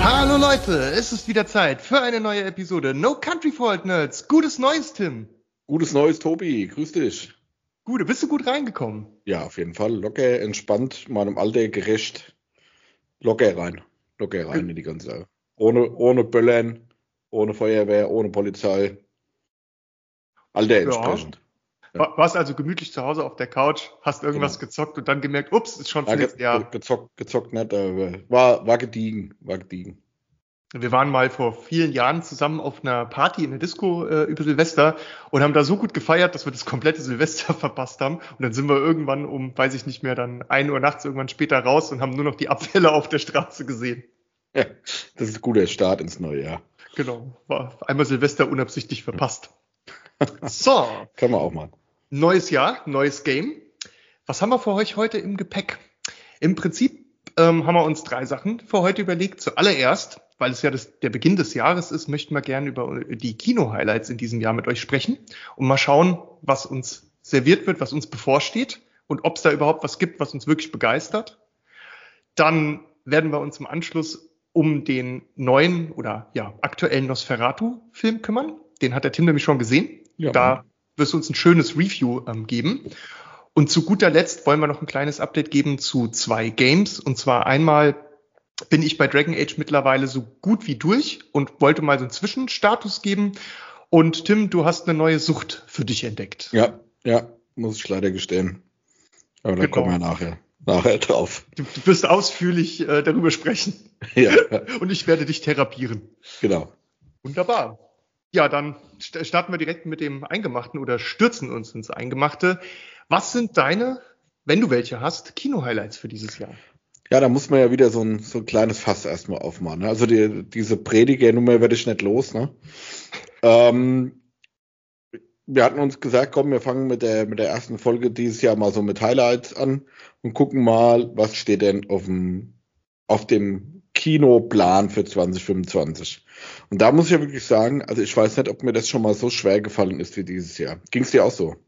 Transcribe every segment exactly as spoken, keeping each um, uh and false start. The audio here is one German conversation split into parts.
Hallo Leute, es ist wieder Zeit für eine neue Episode No Country for Old Nerds. Gutes Neues, Tim. Gutes Neues, Tobi. Grüß dich. Gute, bist du gut reingekommen? Ja, auf jeden Fall. Locker, entspannt, meinem Alter gerecht. Locker rein. Locker rein in die ganze Sache. Ohne, ohne Böllern, ohne Feuerwehr, ohne Polizei. Alter entsprechend. Ja. Warst also gemütlich zu Hause auf der Couch, hast irgendwas genau. gezockt und dann gemerkt, ups, ist schon das nächste ge Jahr. Gezockt, gezockt nicht, aber war, war gediegen, war gediegen. Wir waren mal vor vielen Jahren zusammen auf einer Party in der Disco äh, über Silvester und haben da so gut gefeiert, dass wir das komplette Silvester verpasst haben. Und dann sind wir irgendwann um, weiß ich nicht mehr, dann ein Uhr nachts irgendwann später raus und haben nur noch die Abfälle auf der Straße gesehen. Ja, das ist ein guter Start ins neue Jahr. Genau, war einmal Silvester unabsichtlich verpasst. So. Kann man auch mal. Neues Jahr, neues Game. Was haben wir für euch heute im Gepäck? Im Prinzip ähm, haben wir uns drei Sachen für heute überlegt. Zuallererst, weil es ja das, der Beginn des Jahres ist, möchten wir gerne über die Kino-Highlights in diesem Jahr mit euch sprechen und mal schauen, was uns serviert wird, was uns bevorsteht und ob es da überhaupt was gibt, was uns wirklich begeistert. Dann werden wir uns im Anschluss um den neuen oder ja aktuellen Nosferatu-Film kümmern. Den hat der Tim nämlich schon gesehen. Ja, da wirst du uns ein schönes Review ähm, geben. Und zu guter Letzt wollen wir noch ein kleines Update geben zu zwei Games. Und zwar einmal bin ich bei Dragon Age mittlerweile so gut wie durch und wollte mal so einen Zwischenstatus geben. Und Tim, du hast eine neue Sucht für dich entdeckt. Ja, ja, muss ich leider gestehen. Aber da genau. kommen wir nachher, nachher drauf. Du, du wirst ausführlich äh, darüber sprechen. Ja. Und ich werde dich therapieren. Genau. Wunderbar. Ja, dann starten wir direkt mit dem Eingemachten oder stürzen uns ins Eingemachte. Was sind deine, wenn du welche hast, Kino-Highlights für dieses Jahr? Ja, da muss man ja wieder so ein, so ein kleines Fass erstmal aufmachen. Ne? Also die, diese Prediger-Nummer werde ich nicht los. Ne? Ähm, wir hatten uns gesagt, komm, wir fangen mit der, mit der ersten Folge dieses Jahr mal so mit Highlights an und gucken mal, was steht denn auf dem, auf dem Kinoplan für zwanzig fünfundzwanzig. Und da muss ich ja wirklich sagen, also ich weiß nicht, ob mir das schon mal so schwer gefallen ist wie dieses Jahr. Ging es dir auch so?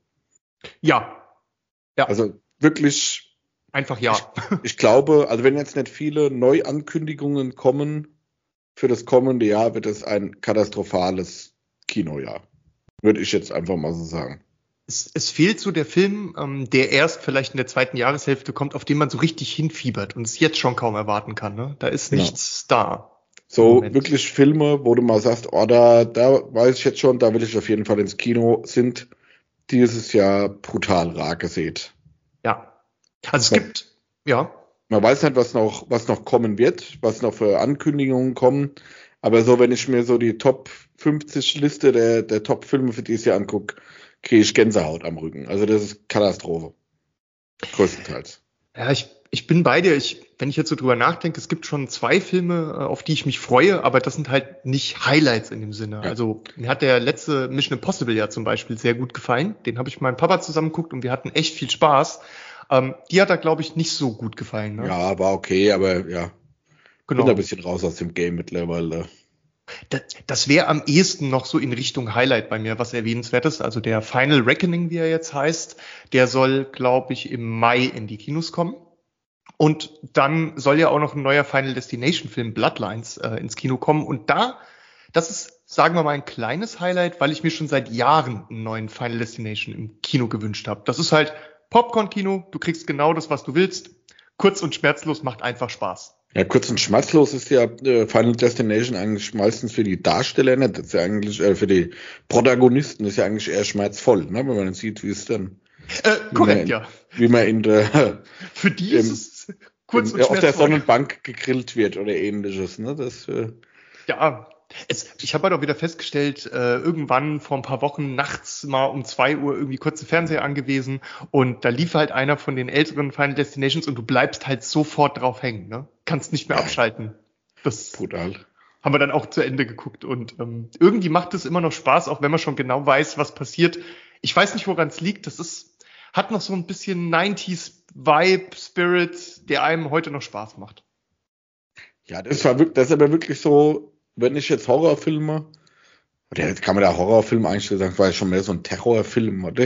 Ja. Ja. Also wirklich... Einfach ja. Ich, ich glaube, also wenn jetzt nicht viele Neuankündigungen kommen für das kommende Jahr, wird es ein katastrophales Kinojahr. Würde ich jetzt einfach mal so sagen. Es, es fehlt so der Film, ähm, der erst vielleicht in der zweiten Jahreshälfte kommt, auf den man so richtig hinfiebert und es jetzt schon kaum erwarten kann. Ne? Da ist nichts genau. da. So wirklich Filme, wo du mal sagst, oh, da, da weiß ich jetzt schon, da will ich auf jeden Fall ins Kino, sind dieses Jahr brutal rar gesät. Ja. Also es ja. gibt, ja. Man weiß nicht, was noch, was noch kommen wird, was noch für Ankündigungen kommen. Aber so, wenn ich mir so die Top fünfzig Liste der, der Top-Filme für dieses Jahr angucke, kriege ich Gänsehaut am Rücken. Also das ist Katastrophe. Größtenteils. Ja, ich, ich bin bei dir. Ich, wenn ich jetzt so drüber nachdenke, es gibt schon zwei Filme, auf die ich mich freue, aber das sind halt nicht Highlights in dem Sinne. Ja. Also mir hat der letzte Mission Impossible ja zum Beispiel sehr gut gefallen. Den habe ich mit meinem Papa zusammen geguckt und wir hatten echt viel Spaß. Ähm, die hat da, glaube ich, nicht so gut gefallen. Ne? Ja, war okay, aber ja. Genau. Bin ein bisschen raus aus dem Game mittlerweile. Das, das wäre am ehesten noch so in Richtung Highlight bei mir, was erwähnenswert ist. Also der Final Reckoning, wie er jetzt heißt, der soll, glaube ich, im Mai in die Kinos kommen. Und dann soll ja auch noch ein neuer Final Destination Film Bloodlines äh, ins Kino kommen. Und da, das ist, sagen wir mal, ein kleines Highlight, weil ich mir schon seit Jahren einen neuen Final Destination im Kino gewünscht habe. Das ist halt Popcorn-Kino, du kriegst genau das, was du willst. Kurz und schmerzlos, macht einfach Spaß. Ja, kurz und schmerzlos ist ja äh, Final Destination eigentlich meistens für die Darsteller nicht. Das ist ja eigentlich, äh, für die Protagonisten ist ja eigentlich eher schmerzvoll, ne? Wenn man dann sieht, wie es dann... Äh, korrekt, in, ja. Wie man in der... Für die im, ist es kurz im, und schmerzvoll. Auf der Sonnenbank gegrillt wird oder ähnliches, ne? Das... Äh, ja, Es, ich habe halt auch wieder festgestellt, äh, irgendwann vor ein paar Wochen nachts mal um zwei Uhr irgendwie kurz den Fernseher angewiesen und da lief halt einer von den älteren Final Destinations und du bleibst halt sofort drauf hängen, ne? Kannst nicht mehr abschalten. Das brutal. Haben wir dann auch zu Ende geguckt und ähm, irgendwie macht es immer noch Spaß, auch wenn man schon genau weiß, was passiert. Ich weiß nicht, woran es liegt. Das ist, hat noch so ein bisschen neunziger Vibe, Spirit, der einem heute noch Spaß macht. Ja, das war wirklich, das ist aber wirklich so, wenn ich jetzt Horrorfilme, oder jetzt kann man da Horrorfilm eigentlich sagen, war ja schon mehr so ein Terrorfilm, oder?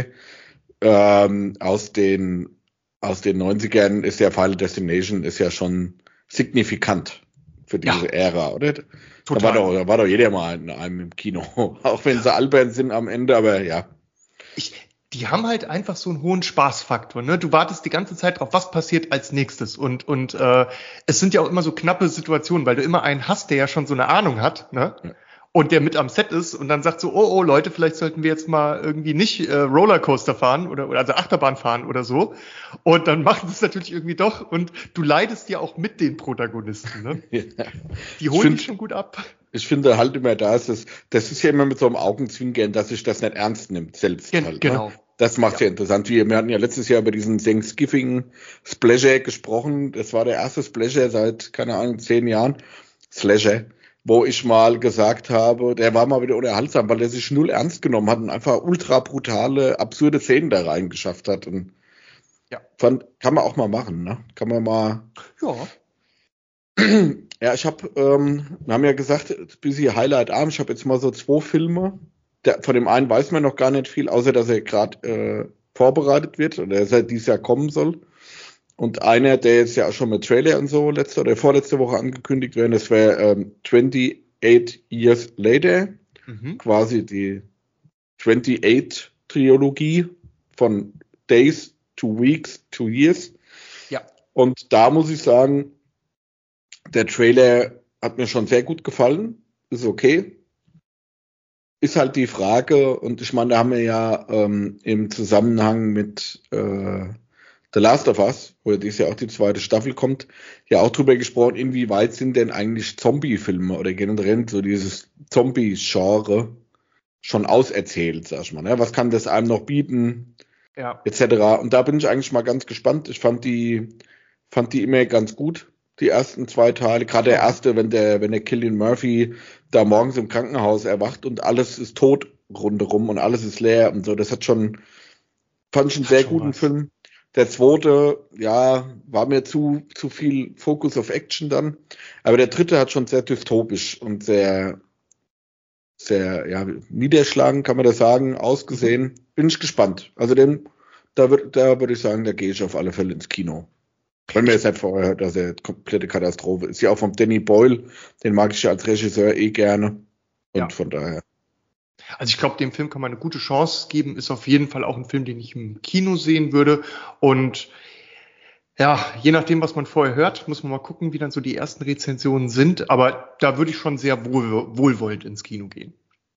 Ähm, aus den, aus den neunzigern ist ja Final Destination ist ja schon signifikant. für diese Ja. Ära, oder? Da Total. war doch, da war doch jeder mal in einem im Kino. Auch wenn sie albern sind am Ende, aber ja. Ich, die haben halt einfach so einen hohen Spaßfaktor. Ne? Du wartest die ganze Zeit drauf, was passiert als nächstes. Und, und äh, es sind ja auch immer so knappe Situationen, weil du immer einen hast, der ja schon so eine Ahnung hat, ne? Ja. Und der mit am Set ist und dann sagt so, oh, oh, Leute, vielleicht sollten wir jetzt mal irgendwie nicht äh, Rollercoaster fahren oder, oder also Achterbahn fahren oder so. Und dann machen sie es natürlich irgendwie doch und du leidest ja auch mit den Protagonisten. Ne? Ja. Die holen find, dich schon gut ab. Ich finde halt immer, da ist es, das ist ja immer mit so einem Augenzwinkern, dass sich das nicht ernst nimmt, selbst. Gen- halt, genau. Ne? Das macht ja. ja interessant. Wir, wir hatten ja letztes Jahr über diesen Thanksgiving Splasher gesprochen. Das war der erste Splasher seit, keine Ahnung, zehn Jahren. Slasher. Wo ich mal gesagt habe, der war mal wieder unterhaltsam, weil er sich null ernst genommen hat und einfach ultra brutale, absurde Szenen da reingeschafft hat. Und Ja. fand, kann man auch mal machen, ne? Kann man mal. Ja. Ja, ich habe, ähm, wir haben ja gesagt, busy Highlight-Abend. Ich habe jetzt mal so zwei Filme. Der, von dem einen weiß man noch gar nicht viel, außer dass er gerade äh, vorbereitet wird oder dass er dieses Jahr kommen soll. Und einer, der jetzt ja auch schon mit Trailer und so letzte oder vorletzte Woche angekündigt werden, das wäre ähm, twenty-eight Years Later, Mhm. quasi die twenty-eight-Trilogie von Days to Weeks to Years. Ja. Und da muss ich sagen, der Trailer hat mir schon sehr gut gefallen, ist okay. Ist halt die Frage, und ich meine, da haben wir ja ähm, im Zusammenhang mit äh, The Last of Us, wo ja dieses Jahr auch die zweite Staffel kommt, ja auch drüber gesprochen, inwieweit sind denn eigentlich Zombie-Filme oder generell so dieses Zombie-Genre schon auserzählt, sag ich mal. Ne? Was kann das einem noch bieten, Ja. et cetera. Und da bin ich eigentlich mal ganz gespannt. Ich fand die, fand die immer ganz gut, die ersten zwei Teile. Gerade der erste, wenn der, wenn der Cillian Murphy da morgens im Krankenhaus erwacht und alles ist tot rundherum und alles ist leer und so. Das hat schon, fand ich einen Hat sehr schon guten was. Film. Der zweite, ja, war mir zu, zu viel Focus auf Action dann. Aber der dritte hat schon sehr dystopisch und sehr, sehr, ja, niederschlagend, kann man das sagen, ausgesehen. Bin ich gespannt. Also den, da würde, da würde ich sagen, da gehe ich auf alle Fälle ins Kino. Wenn mir jetzt nicht vorher hört, dass er komplette Katastrophe ist. Ja auch vom Danny Boyle, den mag ich ja als Regisseur eh gerne. Und Ja. von daher. Also ich glaube, dem Film kann man eine gute Chance geben. Ist auf jeden Fall auch ein Film, den ich im Kino sehen würde. Und ja, je nachdem, was man vorher hört, muss man mal gucken, wie dann so die ersten Rezensionen sind. Aber da würde ich schon sehr wohl, wohlwollend ins Kino gehen.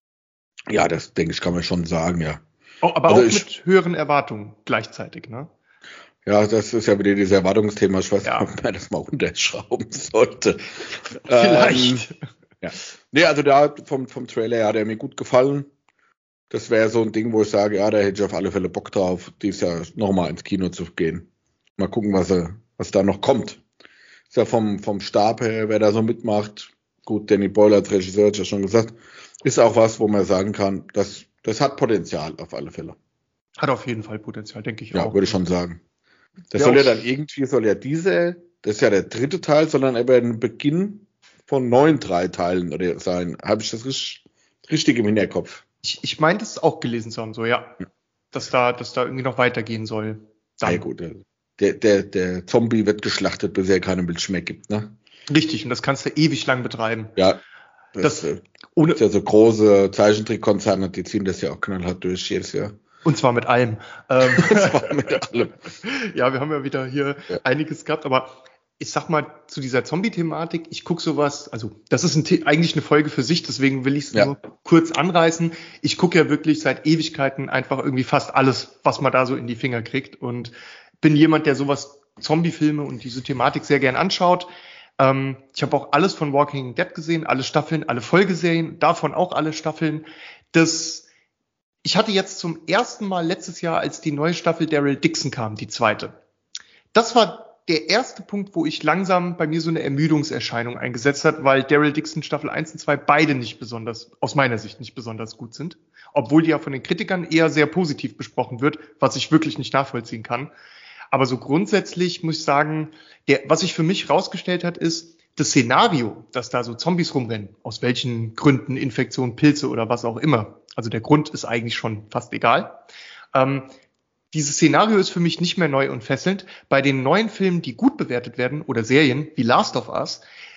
Ja, das denke ich, kann man schon sagen, ja. Oh, aber Also auch ich- mit höheren Erwartungen gleichzeitig, ne? Ja, das ist ja wieder dieses Erwartungsthema. Ich weiß Ja. nicht, ob man das mal unterschrauben sollte. Vielleicht. Ähm, ja. Nee, also da vom, vom Trailer her hat er mir gut gefallen. Das wäre so ein Ding, wo ich sage, ja, da hätte ich auf alle Fälle Bock drauf, dieses Jahr nochmal ins Kino zu gehen. Mal gucken, was, er, was da noch kommt. Ist ja vom, vom Stab her, wer da so mitmacht. Gut, Danny Boyle als Regisseur, hat ja schon gesagt, ist auch was, wo man sagen kann, das, das hat Potenzial auf alle Fälle. Hat auf jeden Fall Potenzial, denke ich Ja, auch. würde ich schon sagen. Das Ja, soll ja auch- dann irgendwie, soll ja diese, das ist ja der dritte Teil, sondern aber ein Beginn von neun, drei Teilen oder sein. Habe ich das richtig, richtig im Hinterkopf? Ich, ich meine, das auch gelesen zu haben, so, ja. Dass da, dass da irgendwie noch weitergehen soll. Dann. Ja gut, der, der, der Zombie wird geschlachtet, bis er keine Milch mehr gibt, ne? Richtig, und das kannst du ewig lang betreiben. Ja. Das, Das- das Ohne, ist ja so große Zeichentrickkonzerne, die ziehen das ja auch knallhart durch jedes Jahr. und zwar mit allem. Ähm, Das war mit allem. ja, wir haben ja wieder hier Ja. einiges gehabt, aber ich sag mal zu dieser Zombie-Thematik, ich gucke sowas, also das ist ein, The- eigentlich eine Folge für sich, deswegen will ich es Ja. nur kurz anreißen. Ich gucke ja wirklich seit Ewigkeiten einfach irgendwie fast alles, was man da so in die Finger kriegt und bin jemand, der sowas, Zombie-Filme und diese Thematik sehr gern anschaut. Ähm, ich habe auch alles von Walking Dead gesehen, alle Staffeln, alle Folgeserien, davon auch alle Staffeln. Das Ich hatte jetzt zum ersten Mal letztes Jahr, als die neue Staffel Daryl Dixon kam, die zweite. Das war der erste Punkt, wo ich langsam bei mir so eine Ermüdungserscheinung eingesetzt hat, weil Daryl Dixon Staffel eins und zwei beide nicht besonders, aus meiner Sicht nicht besonders gut sind. Obwohl die ja von den Kritikern eher sehr positiv besprochen wird, was ich wirklich nicht nachvollziehen kann. Aber so grundsätzlich muss ich sagen, der, was sich für mich rausgestellt hat, ist, das Szenario, dass da so Zombies rumrennen, aus welchen Gründen, Infektion, Pilze oder was auch immer. Also der Grund ist eigentlich schon fast egal. Ähm, dieses Szenario ist für mich nicht mehr neu und fesselnd. Bei den neuen Filmen, die gut bewertet werden, oder Serien wie Last of Us,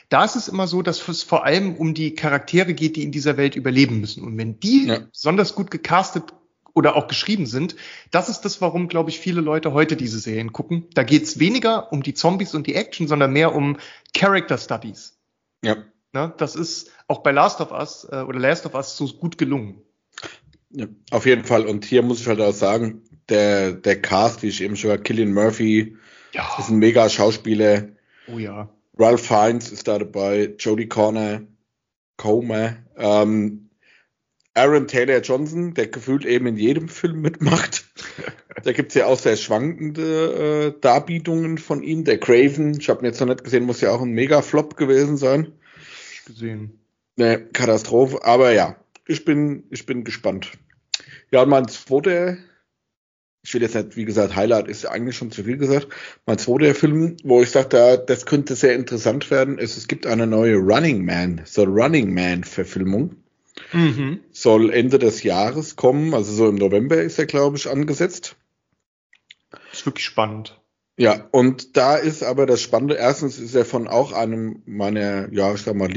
Da ist es immer so, dass es vor allem um die Charaktere geht, die in dieser Welt überleben müssen. Und wenn die ja. besonders gut gecastet oder auch geschrieben sind, das ist das, warum, glaube ich, viele Leute heute diese Serien gucken. Da geht es weniger um die Zombies und die Action, sondern mehr um Character Studies. Ja. Ne, das ist auch bei Last of Us äh, oder Last of Us so gut gelungen. Ja, auf jeden Fall. Und hier muss ich halt auch sagen, der, der Cast, wie ich eben schon gesagt, Cillian Murphy ja. ist ein mega Schauspieler. Oh ja. Ralph Fiennes ist da dabei, Jodie Comer, Comer, ähm, Aaron Taylor Johnson, der gefühlt eben in jedem Film mitmacht. Da gibt's ja auch sehr schwankende äh, Darbietungen von ihm. Der Craven, ich habe ihn jetzt noch nicht gesehen, muss ja auch ein Mega-Flop gewesen sein. Gesehen. Ne, Katastrophe, aber ja, ich bin, ich bin gespannt. Ja, und mein zweiter, ich will jetzt nicht, wie gesagt, Highlight ist eigentlich schon zu viel gesagt, mein zweiter Film, wo ich sagte, das könnte sehr interessant werden, ist, es gibt eine neue Running Man, so Running Man-Verfilmung. Mhm. Soll Ende des Jahres kommen, also so im November ist er, glaube ich, angesetzt. Ist wirklich spannend. Ja, und da ist aber das Spannende, erstens ist er von auch einem meiner, ja, ich sag mal,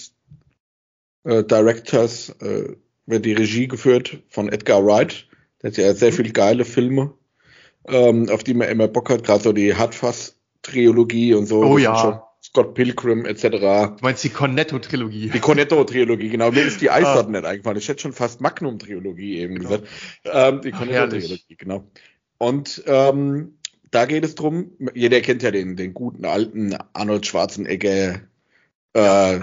Lieblings-Directors, äh, wird die Regie geführt von Edgar Wright. Der hat ja sehr viele geile Filme, ähm, auf die man immer Bock hat, gerade so die Hardfass-Trilogie und so. Oh ja. Scott Pilgrim et cetera. Du meinst die Cornetto-Trilogie? Die Cornetto-Trilogie, genau. Mir ist die Eissorten ah. nicht eingefallen. Ich hätte schon fast Magnum-Trilogie eben genau. gesagt. Ähm, die Cornetto-Trilogie, genau. Und ähm, da geht es drum, jeder kennt ja den, den guten alten Arnold Schwarzenegger, äh,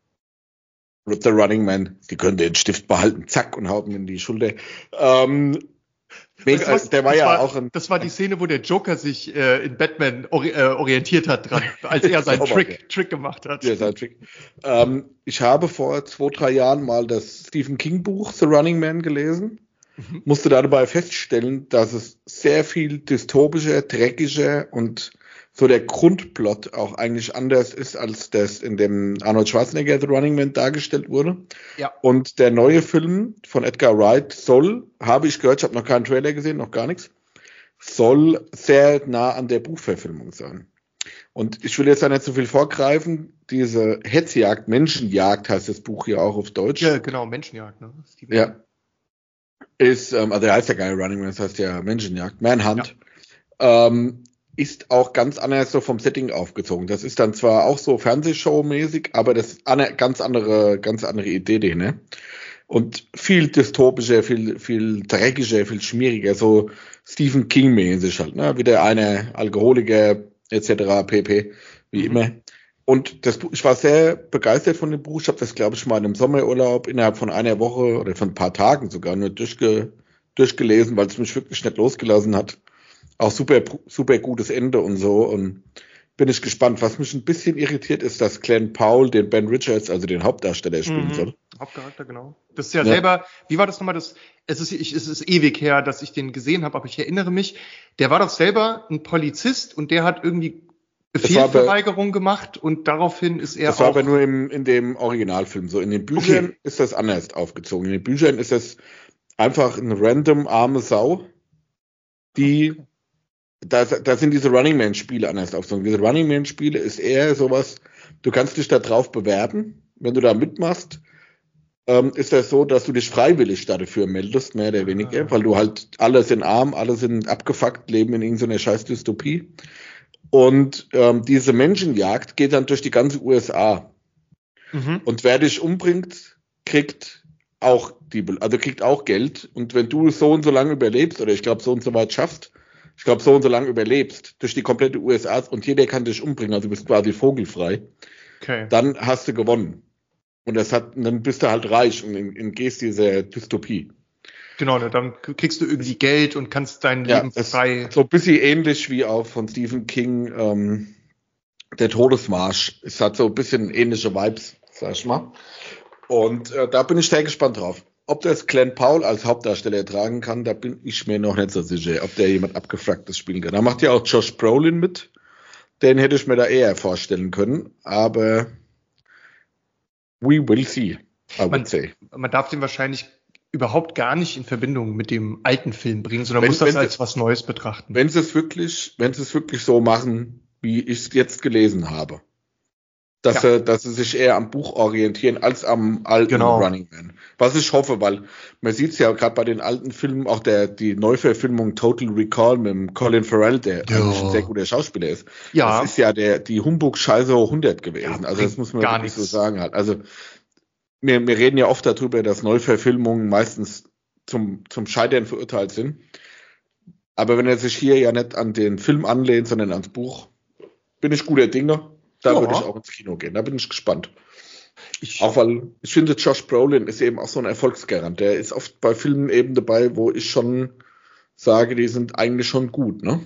The Running Man. Die können den Stift behalten, zack, und hauen ihn in die Schulter. Ähm, Mega, was, der war ja war, auch ein, das war die Szene, wo der Joker sich äh, in Batman ori- äh, orientiert hat dran, als er seinen Trick, ja. Trick gemacht hat. Ja, seinen Trick. Ähm, ich habe vor zwei, drei Jahren mal das Stephen King Buch The Running Man gelesen. Mhm. Musste dabei feststellen, dass es sehr viel dystopischer, dreckiger und so der Grundplot auch eigentlich anders ist, als das in dem Arnold Schwarzenegger The Running Man dargestellt wurde. Ja. Und der neue Film von Edgar Wright soll, habe ich gehört, ich habe noch keinen Trailer gesehen, noch gar nichts, soll sehr nah an der Buchverfilmung sein. Und ich will jetzt da nicht so viel vorgreifen, diese Hetzjagd, Menschenjagd heißt das Buch hier auch auf Deutsch. Ja, genau, Menschenjagd. Ne? Ja. Ist, ähm, also der heißt ja gar nicht Running Man, das heißt ja Menschenjagd, Manhunt. Ja. Ähm, ist auch ganz anders so vom Setting aufgezogen. Das ist dann zwar auch so Fernsehshow-mäßig, aber das ist eine ganz andere, ganz andere Idee, ne? Und viel dystopischer, viel, viel dreckiger, viel schmieriger, so Stephen King-mäßig halt, ne? Wie der eine Alkoholiker, et cetera pp, wie mhm. immer. Und das, ich war sehr begeistert von dem Buch. Ich habe das, glaube ich, mal in einem Sommerurlaub innerhalb von einer Woche oder von ein paar Tagen sogar nur durchge, durchgelesen, weil es mich wirklich nicht losgelassen hat. Auch super, super gutes Ende und so. Und bin ich gespannt. Was mich ein bisschen irritiert, ist, dass Glenn Powell den Ben Richards, also den Hauptdarsteller, spielen mhm. soll. Hauptcharakter, genau. Das ist ja, ja selber, wie war das nochmal? Das, es ist, ich, es ist ewig her, dass ich den gesehen habe, aber ich erinnere mich, der war doch selber ein Polizist und der hat irgendwie Befehlsverweigerung gemacht und daraufhin ist er das auch... Das war aber nur im, in dem Originalfilm so. In den Büchern okay. ist das anders aufgezogen. In den Büchern ist das einfach eine random arme Sau, die... Okay. Da, da sind diese Running Man-Spiele anders aufgezogen. Diese Running Man-Spiele ist eher sowas, du kannst dich da drauf bewerben. Wenn du da mitmachst, ähm, ist das so, dass du dich freiwillig dafür meldest, mehr oder weniger, ah. weil du halt, alle sind arm, alle sind abgefuckt, leben in irgendeiner scheiß Dystopie. Und ähm, diese Menschenjagd geht dann durch die ganze U S A. Mhm. Und wer dich umbringt, kriegt auch die, also kriegt auch Geld. Und wenn du so und so lange überlebst, oder ich glaube so und so weit schaffst, ich glaube so und so lange überlebst, durch die komplette U S A und jeder kann dich umbringen, also du bist quasi vogelfrei, okay. Dann hast du gewonnen. Und das hat, dann bist du halt reich und entgehst dieser Dystopie. Genau, dann kriegst du irgendwie Geld und kannst dein ja, Leben frei... So ein bisschen ähnlich wie auch von Stephen King, ähm, der Todesmarsch. Es hat so ein bisschen ähnliche Vibes, sag ich mal. Und äh, da bin ich sehr gespannt drauf. Ob das Glenn Powell als Hauptdarsteller tragen kann, da bin ich mir noch nicht so sicher, ob der jemand Abgefragtes spielen kann. Da macht ja auch Josh Brolin mit. Den hätte ich mir da eher vorstellen können, aber we will see, I would man, say. Man darf den wahrscheinlich überhaupt gar nicht in Verbindung mit dem alten Film bringen, sondern wenn, muss das als was Neues betrachten. Wenn sie es wirklich, wenn sie es wirklich so machen, wie ich es jetzt gelesen habe, dass, Ja. sie, dass sie sich eher am Buch orientieren als am alten Genau. Running Man. Was ich hoffe, weil man sieht es ja gerade bei den alten Filmen, auch der die Neuverfilmung Total Recall mit dem Colin Farrell, der Ja. eigentlich ein sehr guter Schauspieler ist. Ja. Das ist ja der die Humbug-Scheiße hoch hundert gewesen. Ja, also das muss man gar wirklich nichts. so sagen halt. Also wir, wir reden ja oft darüber, dass Neuverfilmungen meistens zum, zum Scheitern verurteilt sind. Aber wenn er sich hier ja nicht an den Film anlehnt, sondern ans Buch, bin ich guter Dinge. Da Ja. würde ich auch ins Kino gehen. Da bin ich gespannt. Ich, Auch weil ich finde, Josh Brolin ist eben auch so ein Erfolgsgarant. Der ist oft bei Filmen eben dabei, wo ich schon sage, die sind eigentlich schon gut, ne?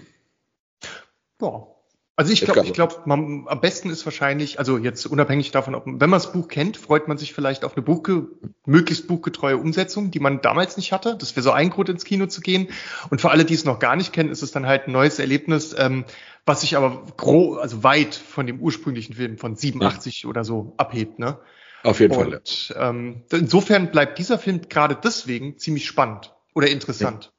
ja. Also ich Ich glaube, glaube- ich glaube, man am besten ist wahrscheinlich, also jetzt unabhängig davon, ob wenn man das Buch kennt, freut man sich vielleicht auf eine Buchge möglichst buchgetreue Umsetzung, die man damals nicht hatte. Das wäre so ein Grund, ins Kino zu gehen. Und für alle, die es noch gar nicht kennen, ist es dann halt ein neues Erlebnis, ähm, was sich aber gro also weit von dem ursprünglichen Film von siebenundachtzig oder so abhebt, ne? Auf jeden Fall. Und ähm, insofern bleibt dieser Film gerade deswegen ziemlich spannend oder interessant.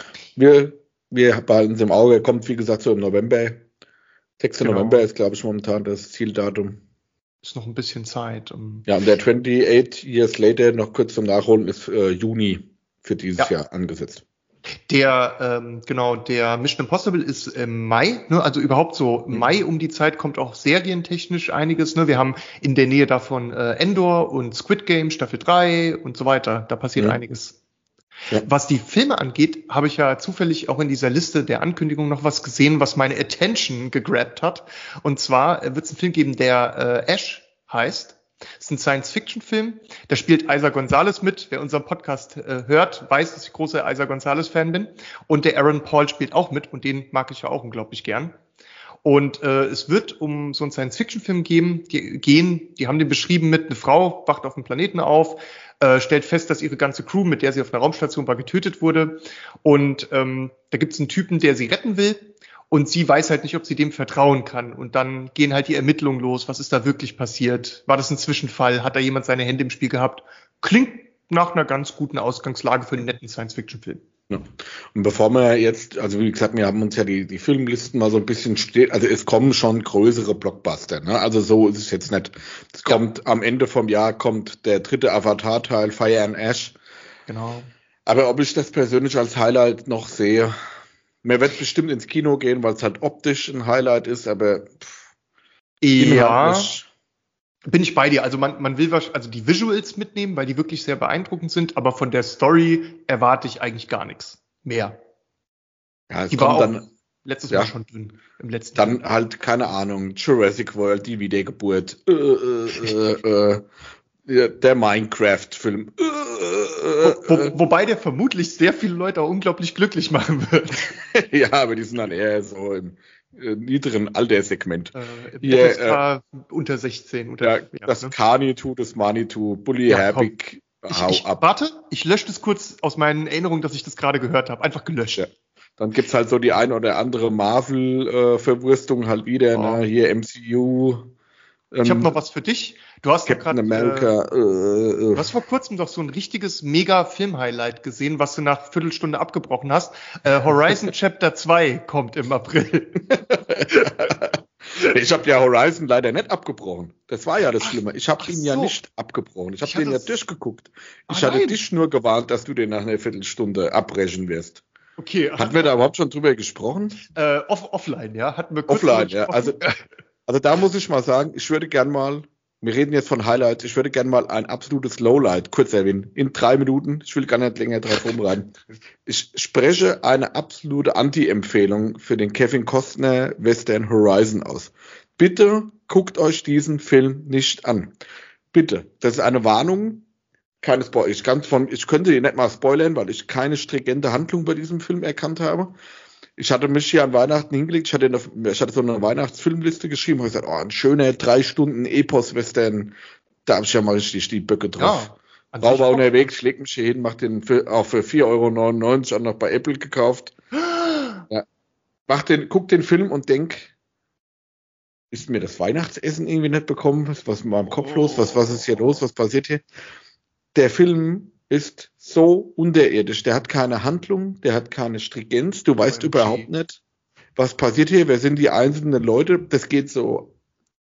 Wir, wir behalten es im Auge. Er kommt, wie gesagt, so im November. sechster Genau. November ist, glaube ich, momentan das Zieldatum. Ist noch ein bisschen Zeit. Um, Ja, und der twenty-eight Years Later, noch kurz zum Nachholen, ist äh, Juni für dieses Ja. Jahr angesetzt. Der, ähm, genau, der Mission Impossible ist im Mai, ne? Also überhaupt so im Mhm. Mai um die Zeit kommt auch serientechnisch einiges, ne? Wir haben in der Nähe davon äh, Endor und Squid Game Staffel drei und so weiter. Da passiert Mhm. einiges. Ja. Was die Filme angeht, habe ich ja zufällig auch in dieser Liste der Ankündigung noch was gesehen, was meine Attention gegrabt hat. Und zwar wird es einen Film geben, der äh, Ash heißt. Das ist ein Science-Fiction-Film. Da spielt Isa Gonzalez mit. Wer unseren Podcast äh, hört, weiß, dass ich großer Isa Gonzalez-Fan bin. Und der Aaron Paul spielt auch mit. Und den mag ich ja auch unglaublich gern. Und äh, es wird um so einen Science-Fiction-Film geben, die, gehen. Die haben den beschrieben mit, eine Frau wacht auf dem Planeten auf, äh, stellt fest, dass ihre ganze Crew, mit der sie auf einer Raumstation war, getötet wurde. Und ähm, da gibt es einen Typen, der sie retten will. Und sie weiß halt nicht, ob sie dem vertrauen kann. Und dann gehen halt die Ermittlungen los. Was ist da wirklich passiert? War das ein Zwischenfall? Hat da jemand seine Hände im Spiel gehabt? Klingt nach einer ganz guten Ausgangslage für einen netten Science-Fiction-Film. Ja. Und bevor wir jetzt, also wie gesagt, wir haben uns ja die, die Filmlisten mal so ein bisschen studiert, also es kommen schon größere Blockbuster, ne? Also so ist es jetzt nicht. Es kommt ja. Am Ende vom Jahr kommt der dritte Avatar-Teil, Fire and Ash. Genau. Aber ob ich das persönlich als Highlight noch sehe, mir wird bestimmt ins Kino gehen, weil es halt optisch ein Highlight ist, aber pff, ja, inhaltlich- bin ich bei dir. Also man, man will wahrscheinlich, also die Visuals mitnehmen, weil die wirklich sehr beeindruckend sind, aber von der Story erwarte ich eigentlich gar nichts mehr. ja, es Die war kommt auch dann, letztes ja. Mal schon dünn im letzten dann Jahr. halt, keine Ahnung, Jurassic World, die Wiedergeburt, äh, äh, äh, äh, ja, der Minecraft-Film. Äh, äh, Wo, äh. wo, wobei der vermutlich sehr viele Leute auch unglaublich glücklich machen wird. Ja, aber die sind dann eher so im äh, niederen Alterssegment. Äh, Hier, F S K unter sechzehn. Unter, Ja, ja, das ne? Carnitu, das Manitou, Bully Ja, Herbig, Ich, hau ich, ab. warte, ich lösche das kurz aus meinen Erinnerungen, dass ich das gerade gehört habe. Einfach gelöscht. Ja. Dann gibt's halt so die ein oder andere Marvel-Verwurstung halt wieder, Oh. ne? Hier M C U. Ich habe ähm, noch was für dich. Du hast doch Captain grad, America. Äh, Äh, äh, du hast vor kurzem doch so ein richtiges Mega-Film-Highlight gesehen, was du nach Viertelstunde abgebrochen hast. Äh, Horizon Chapter zwei kommt im April. Ich habe ja Horizon leider nicht abgebrochen. Das war ja das Schlimme. Ich habe ach ihn ja so. nicht abgebrochen. Ich habe Ich den hatte ja es- durchgeguckt. Ah, Ich hatte nein. dich nur gewarnt, dass du den nach einer Viertelstunde abbrechen wirst. Okay, Hatten wir da überhaupt schon drüber gesprochen? äh, off offline, ja? Hatten wir kurz Offline, drüber ja. Also, gesprochen. also da muss ich mal sagen, ich würde gern mal, wir reden jetzt von Highlights, ich würde gern mal ein absolutes Lowlight kurz erwähnen. In drei Minuten, ich will gar nicht länger drauf rumreiten. Ich spreche eine absolute Anti-Empfehlung für den Kevin Costner Western Horizon aus. Bitte guckt euch diesen Film nicht an. Bitte. Das ist eine Warnung. Keine Spoiler. Ich, kann von, ich könnte ihn nicht mal spoilern, weil ich keine stringente Handlung bei diesem Film erkannt habe. Ich hatte mich hier an Weihnachten hingelegt. Ich hatte, eine, ich hatte so eine Weihnachtsfilmliste geschrieben. Habe gesagt, oh, ein schöner drei Stunden Epos-Western. Da habe ich ja mal richtig die Böcke drauf. Ja, an Frau sich war auch. unterwegs, ich leg mich hier hin, mach den für, auch für vier Euro neunundneunzig auch noch bei Apple gekauft. Ja. Mach den, guck den Film und denk, ist mir das Weihnachtsessen irgendwie nicht bekommen? Was ist mit meinem Kopf los? Was, was ist hier los? Was passiert hier? Der Film ist so unterirdisch. Der hat keine Handlung, der hat keine Stringenz. Du weißt O M G. überhaupt nicht, was passiert hier. Wer sind die einzelnen Leute? Das geht so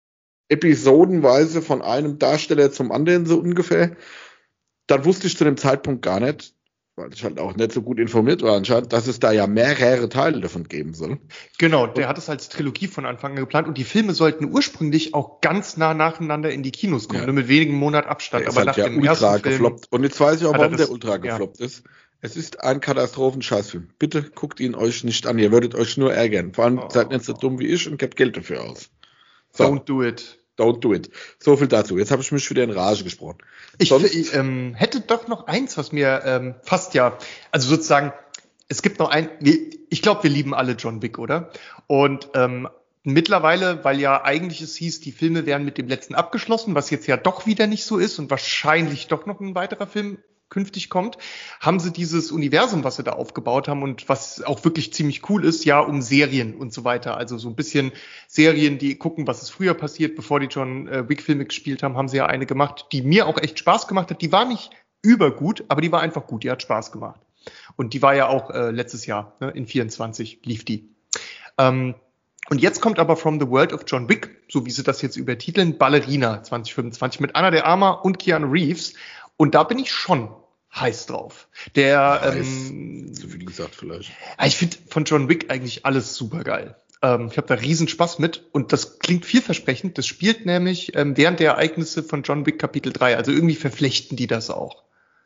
episodenweise von einem Darsteller zum anderen so ungefähr. Dann wusste ich zu dem Zeitpunkt gar nicht, weil ich halt auch nicht so gut informiert war anscheinend, dass es da ja mehrere Teile davon geben soll. Genau, der hat es als Trilogie von Anfang an geplant und die Filme sollten ursprünglich auch ganz nah nacheinander in die Kinos kommen, ja. nur mit wenigen Monaten Abstand. Der aber ist halt nach ja dem ultra ersten Film gefloppt. Und jetzt weiß ich auch, warum das, der ultra ja. gefloppt ist. Es ist ein Katastrophenscheißfilm. Bitte guckt ihn euch nicht an. Ihr würdet euch nur ärgern. Vor allem oh. seid nicht so dumm wie ich und gebt Geld dafür aus. So. Don't do it. Don't do it. So viel dazu. Jetzt habe ich mich wieder in Rage gesprochen. Ich, ich ähm, hätte doch noch eins, was mir ähm, fast ja, also sozusagen, es gibt noch ein, ich glaube, wir lieben alle John Wick, oder? Und ähm, mittlerweile, weil ja eigentlich es hieß, die Filme wären mit dem letzten abgeschlossen, was jetzt ja doch wieder nicht so ist und wahrscheinlich doch noch ein weiterer Film künftig kommt, haben sie dieses Universum, was sie da aufgebaut haben und was auch wirklich ziemlich cool ist, ja, um Serien und so weiter. Also so ein bisschen Serien, die gucken, was ist früher passiert, bevor die John äh, Wick-Filme gespielt haben, haben sie ja eine gemacht, die mir auch echt Spaß gemacht hat. Die war nicht übergut, aber die war einfach gut, die hat Spaß gemacht. Und die war ja auch äh, letztes Jahr, ne, in vierundzwanzig lief die. Ähm, und jetzt kommt aber From the World of John Wick, so wie sie das jetzt übertiteln, Ballerina zwanzig fünfundzwanzig mit Ana de Armas und Keanu Reeves. Und da bin ich schon heiß drauf. Der, heiß. ähm, Zu viel gesagt vielleicht. Ich finde von John Wick eigentlich alles super geil. Ähm, ich habe da riesen Spaß mit und das klingt vielversprechend. Das spielt nämlich ähm, während der Ereignisse von John Wick Kapitel drei. Also irgendwie verflechten die das auch.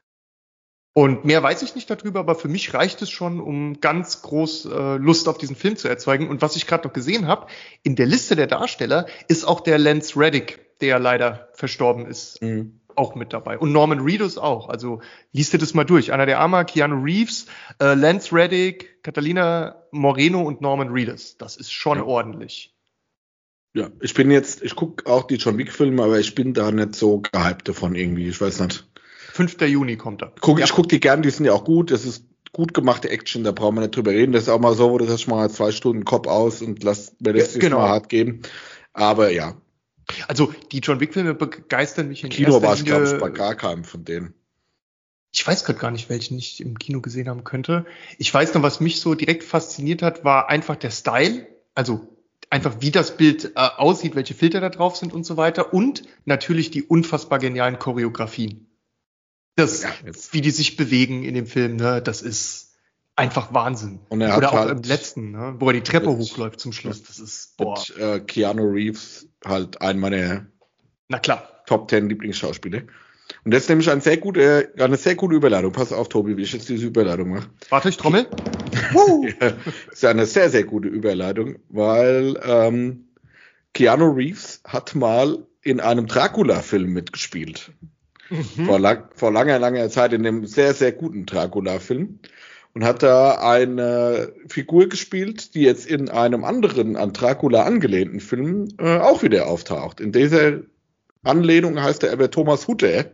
Und mehr weiß ich nicht darüber, aber für mich reicht es schon, um ganz groß äh, Lust auf diesen Film zu erzeugen. Und was ich gerade noch gesehen habe, in der Liste der Darsteller ist auch der Lance Reddick, der leider verstorben ist. Mhm. Auch mit dabei. Und Norman Reedus auch. Also liest dir das mal durch. Ana de Armas, Keanu Reeves, äh, Lance Reddick, Catalina Moreno und Norman Reedus. Das ist schon ja. ordentlich. Ja, ich bin jetzt, ich gucke auch die John Wick-Filme, aber ich bin da nicht so gehypt davon irgendwie. Ich weiß nicht. fünfter Juni kommt er. Guck, ja. Ich gucke die gern, die sind ja auch gut. Das ist gut gemachte Action, da brauchen wir nicht drüber reden. Das ist auch mal so, wo du sagst, mal zwei Stunden Kopf aus und lass mir das ja, genau. mal hart geben. Aber ja. Also die John Wick-Filme begeistern mich in Kino erster war ich, glaube ich, bei gar keinem von denen. Ich weiß gerade gar nicht, welchen ich im Kino gesehen haben könnte. Ich weiß noch, was mich so direkt fasziniert hat, war einfach der Style. Also einfach, wie das Bild äh, aussieht, welche Filter da drauf sind und so weiter. Und natürlich die unfassbar genialen Choreografien. Das, ja, wie die sich bewegen in dem Film, ne, das ist einfach Wahnsinn. Und er Oder hat auch halt im letzten, ne, wo er die Treppe mit, hochläuft zum Schluss. Das ist, boah. Mit äh, Keanu Reeves halt einen meiner Na klar. Top Ten Lieblingsschauspieler. Und das ist nämlich eine sehr gute, eine sehr gute Überleitung. Pass auf, Tobi, wie ich jetzt diese Überleitung mache. Warte, ich Trommel. Ja, ist eine sehr, sehr gute Überleitung, weil ähm, Keanu Reeves hat mal in einem Dracula-Film mitgespielt. Mhm. Vor, lang, vor langer, langer Zeit in einem sehr, sehr guten Dracula-Film. Und hat da eine Figur gespielt, die jetzt in einem anderen an Dracula angelehnten Film äh, auch wieder auftaucht. In dieser Anlehnung heißt er aber Thomas Hutter.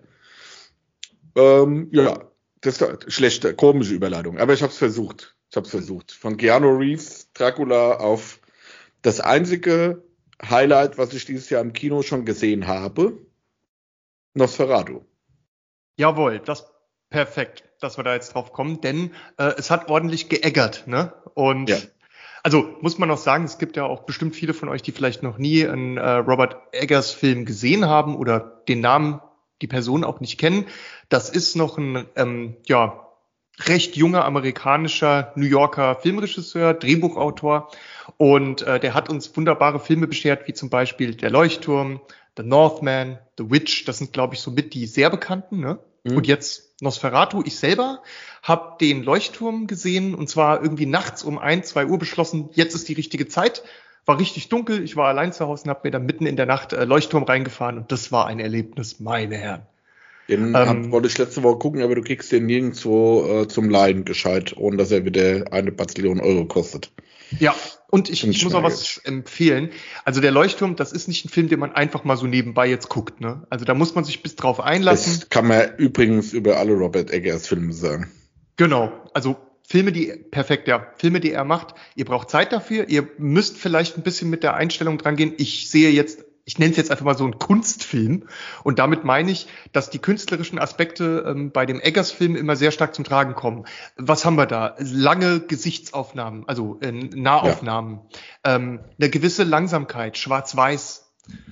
Ähm, ja, das ist eine schlechte, komische Überleitung. Aber ich habe es versucht. Ich habe es versucht. Von Keanu Reeves, Dracula auf das einzige Highlight, was ich dieses Jahr im Kino schon gesehen habe. Nosferatu. Jawohl, das perfekt, dass wir da jetzt drauf kommen, denn äh, es hat ordentlich geeggert, ne? Und ja. Also muss man noch sagen, es gibt ja auch bestimmt viele von euch, die vielleicht noch nie einen äh, Robert Eggers Film gesehen haben oder den Namen, die Person auch nicht kennen. Das ist noch ein ähm, ja recht junger amerikanischer New Yorker Filmregisseur, Drehbuchautor und äh, der hat uns wunderbare Filme beschert, wie zum Beispiel Der Leuchtturm, The Northman, The Witch. Das sind, glaube ich, so mit die sehr bekannten, ne? Mhm. Und jetzt Nosferatu. Ich selber habe den Leuchtturm gesehen und zwar irgendwie nachts um ein, zwei Uhr beschlossen, jetzt ist die richtige Zeit. War richtig dunkel, ich war allein zu Hause und habe mir dann mitten in der Nacht äh, Leuchtturm reingefahren und das war ein Erlebnis, meine Herren. Den ähm, wollte ich letzte Woche gucken, aber du kriegst den nirgendwo äh, zum Leihen gescheit, ohne dass er wieder eine Bazillion Euro kostet. Ja, und ich, ich muss auch was empfehlen. Also der Leuchtturm, das ist nicht ein Film, den man einfach mal so nebenbei jetzt guckt, ne? Also da muss man sich bis drauf einlassen. Das kann man übrigens über alle Robert Eggers Filme sagen. Genau, also Filme, die, perfekt, ja, Filme, die er macht, ihr braucht Zeit dafür, ihr müsst vielleicht ein bisschen mit der Einstellung dran gehen. Ich sehe jetzt, ich nenne es jetzt einfach mal so einen Kunstfilm und damit meine ich, dass die künstlerischen Aspekte ähm, bei dem Eggers-Film immer sehr stark zum Tragen kommen. Was haben wir da? Lange Gesichtsaufnahmen, also äh, Nahaufnahmen, ja. ähm, eine gewisse Langsamkeit, schwarz-weiß,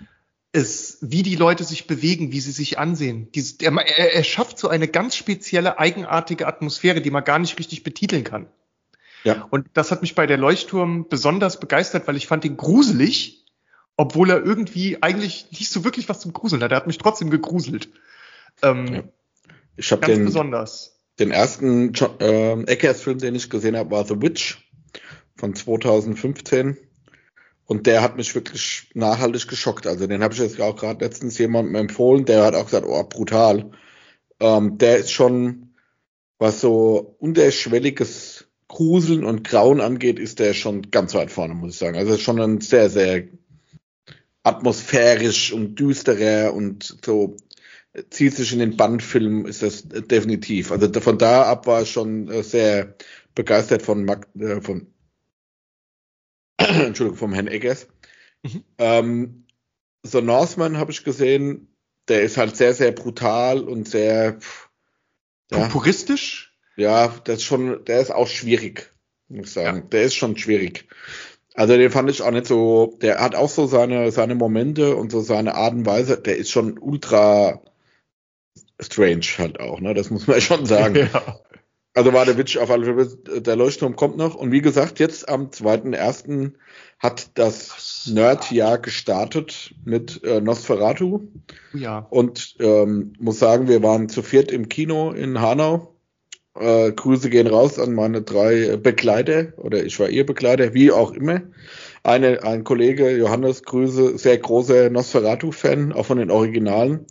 ist, wie die Leute sich bewegen, wie sie sich ansehen. Dies, er, er, er schafft so eine ganz spezielle, eigenartige Atmosphäre, die man gar nicht richtig betiteln kann. Ja. Und das hat mich bei der Leuchtturm besonders begeistert, weil ich fand ihn gruselig, obwohl er irgendwie eigentlich nicht so wirklich was zum Gruseln hat. Er hat mich trotzdem gegruselt. Ähm, ja. Ich habe ganz den, besonders. Den ersten äh, Eggers-Film, den ich gesehen habe, war The Witch von zweitausendfünfzehn. Und der hat mich wirklich nachhaltig geschockt. Also den habe ich jetzt auch gerade letztens jemandem empfohlen, der hat auch gesagt, oh, brutal. Ähm, der ist schon, was so unterschwelliges Gruseln und Grauen angeht, ist der schon ganz weit vorne, muss ich sagen. Also schon ein sehr, sehr atmosphärisch und düsterer und so zieht sich in den Bandfilm, ist das definitiv. Also von da ab war ich schon sehr begeistert von, Mag äh, von Entschuldigung, vom Herrn Eggers. Mhm. Ähm, so Northman habe ich gesehen, der ist halt sehr, sehr brutal und sehr ja, puristisch. Ja, das ist schon, der ist auch schwierig, muss ich sagen. Ja. Der ist schon schwierig. Also den fand ich auch nicht so, der hat auch so seine, seine Momente und so seine Art und Weise, der ist schon ultra strange halt auch, ne? Das muss man schon sagen. Ja. Also war der Witch auf alle Fälle, der Leuchtturm kommt noch. Und wie gesagt, jetzt am zweiten ersten hat das Nerd-Jahr gestartet mit äh, Nosferatu. Ja. Und ähm, muss sagen, wir waren zu viert im Kino in Hanau. Äh, Grüße gehen raus an meine drei Begleiter, oder ich war ihr Begleiter, wie auch immer. Eine, ein Kollege, Johannes, Grüße, sehr großer Nosferatu-Fan, auch von den Originalen.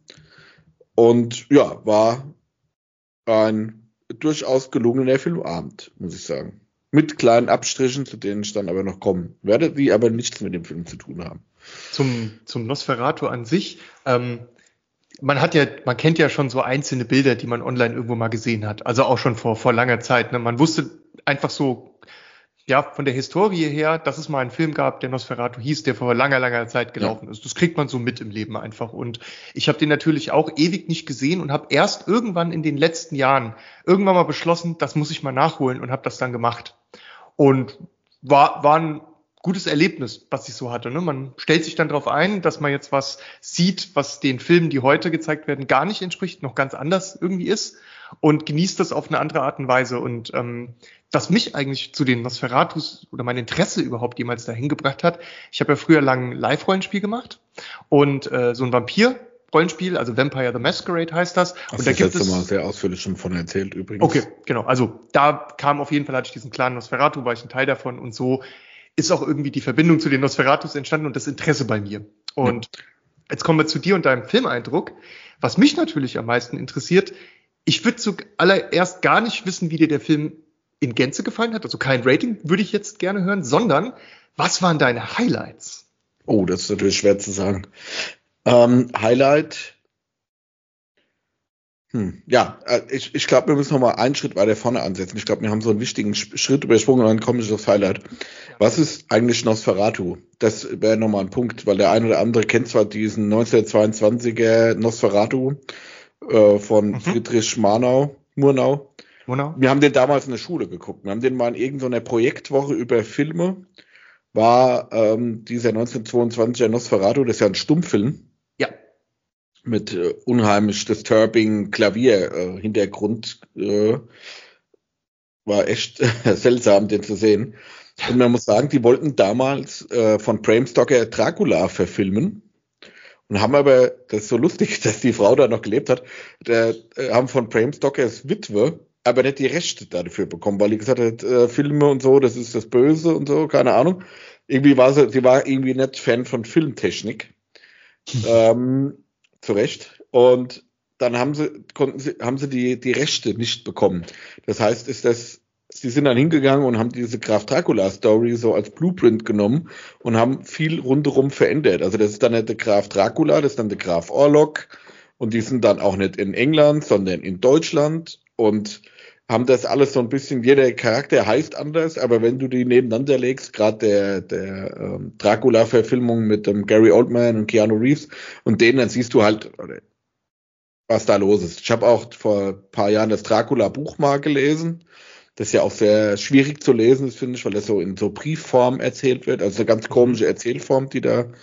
Und ja, war ein durchaus gelungener Filmabend, muss ich sagen. Mit kleinen Abstrichen, zu denen ich dann aber noch komme. Werde die aber nichts mit dem Film zu tun haben. Zum, zum Nosferatu an sich, ähm, man hat ja, man kennt ja schon so einzelne Bilder, die man online irgendwo mal gesehen hat. Also auch schon vor, vor langer Zeit. Ne? Man wusste einfach so, ja, von der Historie her, dass es mal einen Film gab, der Nosferatu hieß, der vor langer, langer Zeit gelaufen ja. ist. Das kriegt man so mit im Leben einfach. Und ich habe den natürlich auch ewig nicht gesehen und habe erst irgendwann in den letzten Jahren irgendwann mal beschlossen, das muss ich mal nachholen und habe das dann gemacht. Und war, war ein gutes Erlebnis, was ich so hatte. Ne? Man stellt sich dann darauf ein, dass man jetzt was sieht, was den Filmen, die heute gezeigt werden, gar nicht entspricht, noch ganz anders irgendwie ist und genießt das auf eine andere Art und Weise. Und ähm, was mich eigentlich zu den Nosferatus oder mein Interesse überhaupt jemals dahin gebracht hat, ich habe ja früher lang Live-Rollenspiel gemacht und äh, so ein Vampir-Rollenspiel, also Vampire the Masquerade heißt das. Ach, und da das gibt hast es du mal sehr ausführlich schon von erzählt übrigens. Okay, genau. Also da kam auf jeden Fall, hatte ich diesen Clan Nosferatu, war ich ein Teil davon und so ist auch irgendwie die Verbindung zu den Nosferatus entstanden und das Interesse bei mir. Und ja. Jetzt kommen wir zu dir und deinem Filmeindruck. Was mich natürlich am meisten interessiert, ich würde zuallererst gar nicht wissen, wie dir der Film in Gänze gefallen hat. Also kein Rating würde ich jetzt gerne hören, sondern was waren deine Highlights? Oh, das ist natürlich schwer zu sagen. Ähm, Highlight... Hm, ja, ich, ich glaube, wir müssen noch mal einen Schritt weiter vorne ansetzen. Ich glaube, wir haben so einen wichtigen Schritt übersprungen und dann komme ich aufs Highlight. Ja. Was ist eigentlich Nosferatu? Das wäre nochmal ein Punkt, weil der eine oder andere kennt zwar diesen neunzehnhundertzweiundzwanziger Nosferatu äh, von mhm. Friedrich Murnau. Murnau. Murnau. Wir haben den damals in der Schule geguckt. Wir haben den mal in irgendeiner Projektwoche über Filme. War ähm, dieser neunzehnhundertzweiundzwanziger Nosferatu, das ist ja ein Stummfilm. Ja. Mit äh, unheimlich disturbing Klavier-Hintergrund. Äh, äh, war echt äh, seltsam, den zu sehen. Und man muss sagen, die wollten damals äh, von Bram Stoker Dracula verfilmen. Und haben aber, das ist so lustig, dass die Frau da noch gelebt hat, der, äh, haben von Bram Stokers Witwe aber nicht die Rechte dafür bekommen, weil die gesagt hat, äh, Filme und so, das ist das Böse und so, keine Ahnung. Irgendwie war sie, sie war irgendwie nicht Fan von Filmtechnik. ähm, Zu Recht. Und dann haben sie, konnten sie, haben sie die, die Rechte nicht bekommen. Das heißt, ist das, sie sind dann hingegangen und haben diese Graf Dracula Story so als Blueprint genommen und haben viel rundherum verändert. Also das ist dann nicht der Graf Dracula, das ist dann der Graf Orlok und die sind dann auch nicht in England, sondern in Deutschland und haben das alles so ein bisschen, jeder Charakter heißt anders, aber wenn du die nebeneinander legst, gerade der, der ähm, Dracula-Verfilmung mit dem Gary Oldman und Keanu Reeves und denen, dann siehst du halt, was da los ist. Ich habe auch vor ein paar Jahren das Dracula-Buch mal gelesen. Das ist ja auch sehr schwierig zu lesen, finde ich, weil das so in so Briefform erzählt wird. Also eine ganz komische Erzählform, die da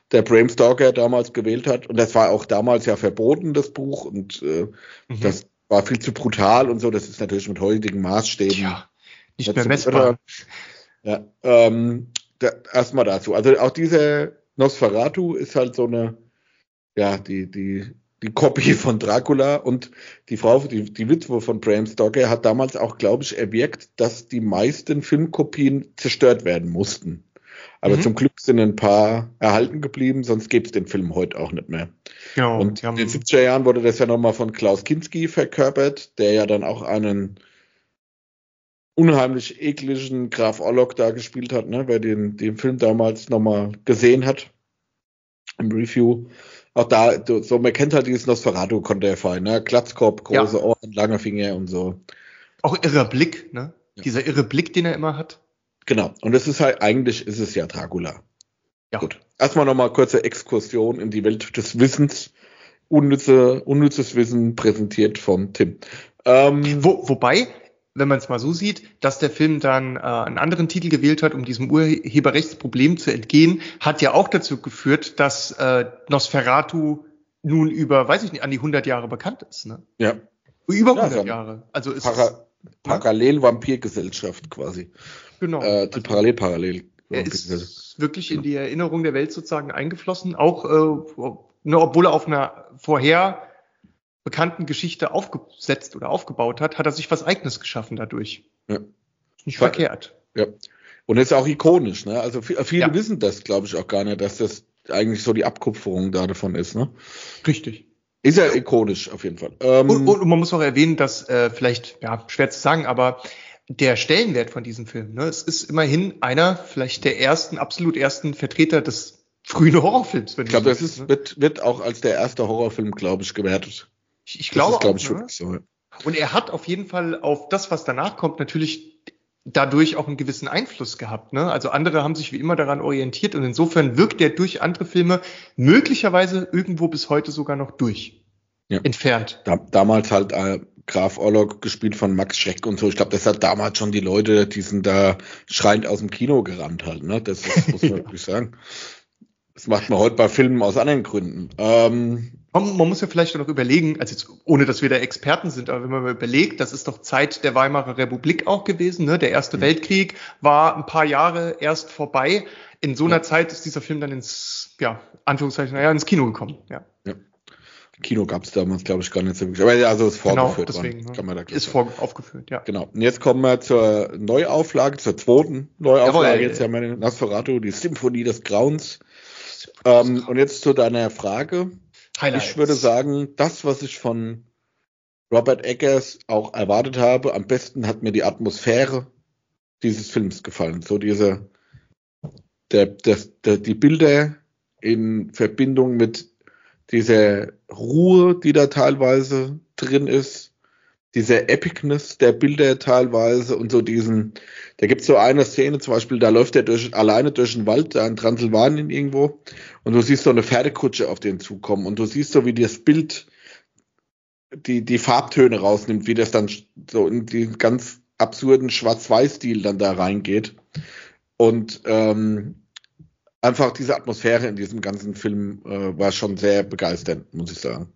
der Bram Stoker damals gewählt hat. Und das war auch damals ja verboten, das Buch. Und äh, mhm. das war viel zu brutal und so. Das ist natürlich mit heutigen Maßstäben ja, nicht mehr messbar. Ja, ähm, erstmal dazu. Also auch dieser Nosferatu ist halt so eine, ja, die, die, die Kopie von Dracula, und die Frau, die, die Witwe von Bram Stoker hat damals auch, glaube ich, erwirkt, dass die meisten Filmkopien zerstört werden mussten. Aber mhm. zum Glück sind ein paar erhalten geblieben, sonst gäbe es den Film heute auch nicht mehr. Genau, und in den siebziger Jahren wurde das ja nochmal von Klaus Kinski verkörpert, der ja dann auch einen unheimlich ekligen Graf Orlok da gespielt hat, ne, wer den, den Film damals nochmal gesehen hat im Review. Auch da, so, man kennt halt dieses Nosferatu-Konterfei, ne, Glatzkopf, große ja. Ohren, langer Finger und so. Auch irrer Blick, ne, ja. dieser irre Blick, den er immer hat. Genau, und es ist halt, eigentlich ist es ja Dracula. Ja. Gut, erstmal nochmal kurze Exkursion in die Welt des Wissens, unnütze, unnützes Wissen präsentiert von Tim. Ähm, Wo, wobei, wenn man es mal so sieht, dass der Film dann äh, einen anderen Titel gewählt hat, um diesem Urheberrechtsproblem zu entgehen, hat ja auch dazu geführt, dass äh, Nosferatu nun über, weiß ich nicht, an die hundert Jahre bekannt ist. Ne? Ja. Über hundert ja, Jahre. Also ist Para- Parallel-Vampir-Gesellschaft quasi. Genau. Äh, die also, Parallel-Parallel. Er ist wirklich in die Erinnerung der Welt sozusagen eingeflossen, auch äh, ne, obwohl er auf einer vorher bekannten Geschichte aufgesetzt oder aufgebaut hat, hat er sich was Eigenes geschaffen dadurch. Ja. Nicht Ver- verkehrt. Ja. Und ist auch ikonisch, ne? Also viele, viele ja. wissen das, glaube ich, auch gar nicht, dass das eigentlich so die Abkupferung da davon ist, ne? Richtig. Ist ja ikonisch auf jeden Fall. Ähm, und, und man muss auch erwähnen, dass äh, vielleicht, ja, schwer zu sagen, aber der Stellenwert von diesem Film, ne, es ist immerhin einer vielleicht der ersten, absolut ersten Vertreter des frühen Horrorfilms. Wenn ich glaube, das ist, ne? wird, wird auch als der erste Horrorfilm, glaube ich, gewertet. Ich, ich glaube das ist, auch, glaub ich, ne? so. Und er hat auf jeden Fall auf das, was danach kommt, natürlich dadurch auch einen gewissen Einfluss gehabt. Ne? Also andere haben sich wie immer daran orientiert und insofern wirkt er durch andere Filme möglicherweise irgendwo bis heute sogar noch durch. Ja. Entfernt. Da, damals halt äh, Graf Orlok, gespielt von Max Schreck und so. Ich glaube, das hat damals schon die Leute, die sind da schreiend aus dem Kino gerannt halt. Ne? Das, das muss man wirklich sagen. Das macht man heute bei Filmen aus anderen Gründen. Ähm, man, man muss ja vielleicht noch überlegen, also jetzt, ohne dass wir da Experten sind, aber wenn man mal überlegt, das ist doch Zeit der Weimarer Republik auch gewesen. Ne? Der Erste mhm. Weltkrieg war ein paar Jahre erst vorbei. In so einer ja. Zeit ist dieser Film dann ins, ja, Anführungszeichen, naja, ins Kino gekommen. Ja. ja. Kino gab es damals, glaube ich, gar nicht so wirklich. Aber ja, also ist vorgeführt. Genau, deswegen, worden, kann man da ist vor, aufgeführt, ja. Genau. Und jetzt kommen wir zur Neuauflage, zur zweiten Neuauflage. Jawohl. Jetzt haben wir den Nosferatu, die Symphonie des Grauens. Ähm, und jetzt zu deiner Frage. Highlights. Ich würde sagen, das, was ich von Robert Eggers auch erwartet habe, am besten hat mir die Atmosphäre dieses Films gefallen. So diese, der, der, der, die Bilder in Verbindung mit dieser Ruhe, die da teilweise drin ist, diese Epicness der Bilder teilweise und so diesen, da gibt's so eine Szene zum Beispiel, da läuft er durch, alleine durch den Wald, da in Transsilvanien irgendwo, und du siehst so eine Pferdekutsche auf den zukommen und du siehst so, wie das Bild die, die Farbtöne rausnimmt, wie das dann so in den ganz absurden Schwarz-Weiß-Stil dann da reingeht. Und ähm, einfach diese Atmosphäre in diesem ganzen Film äh, war schon sehr begeisternd, muss ich sagen.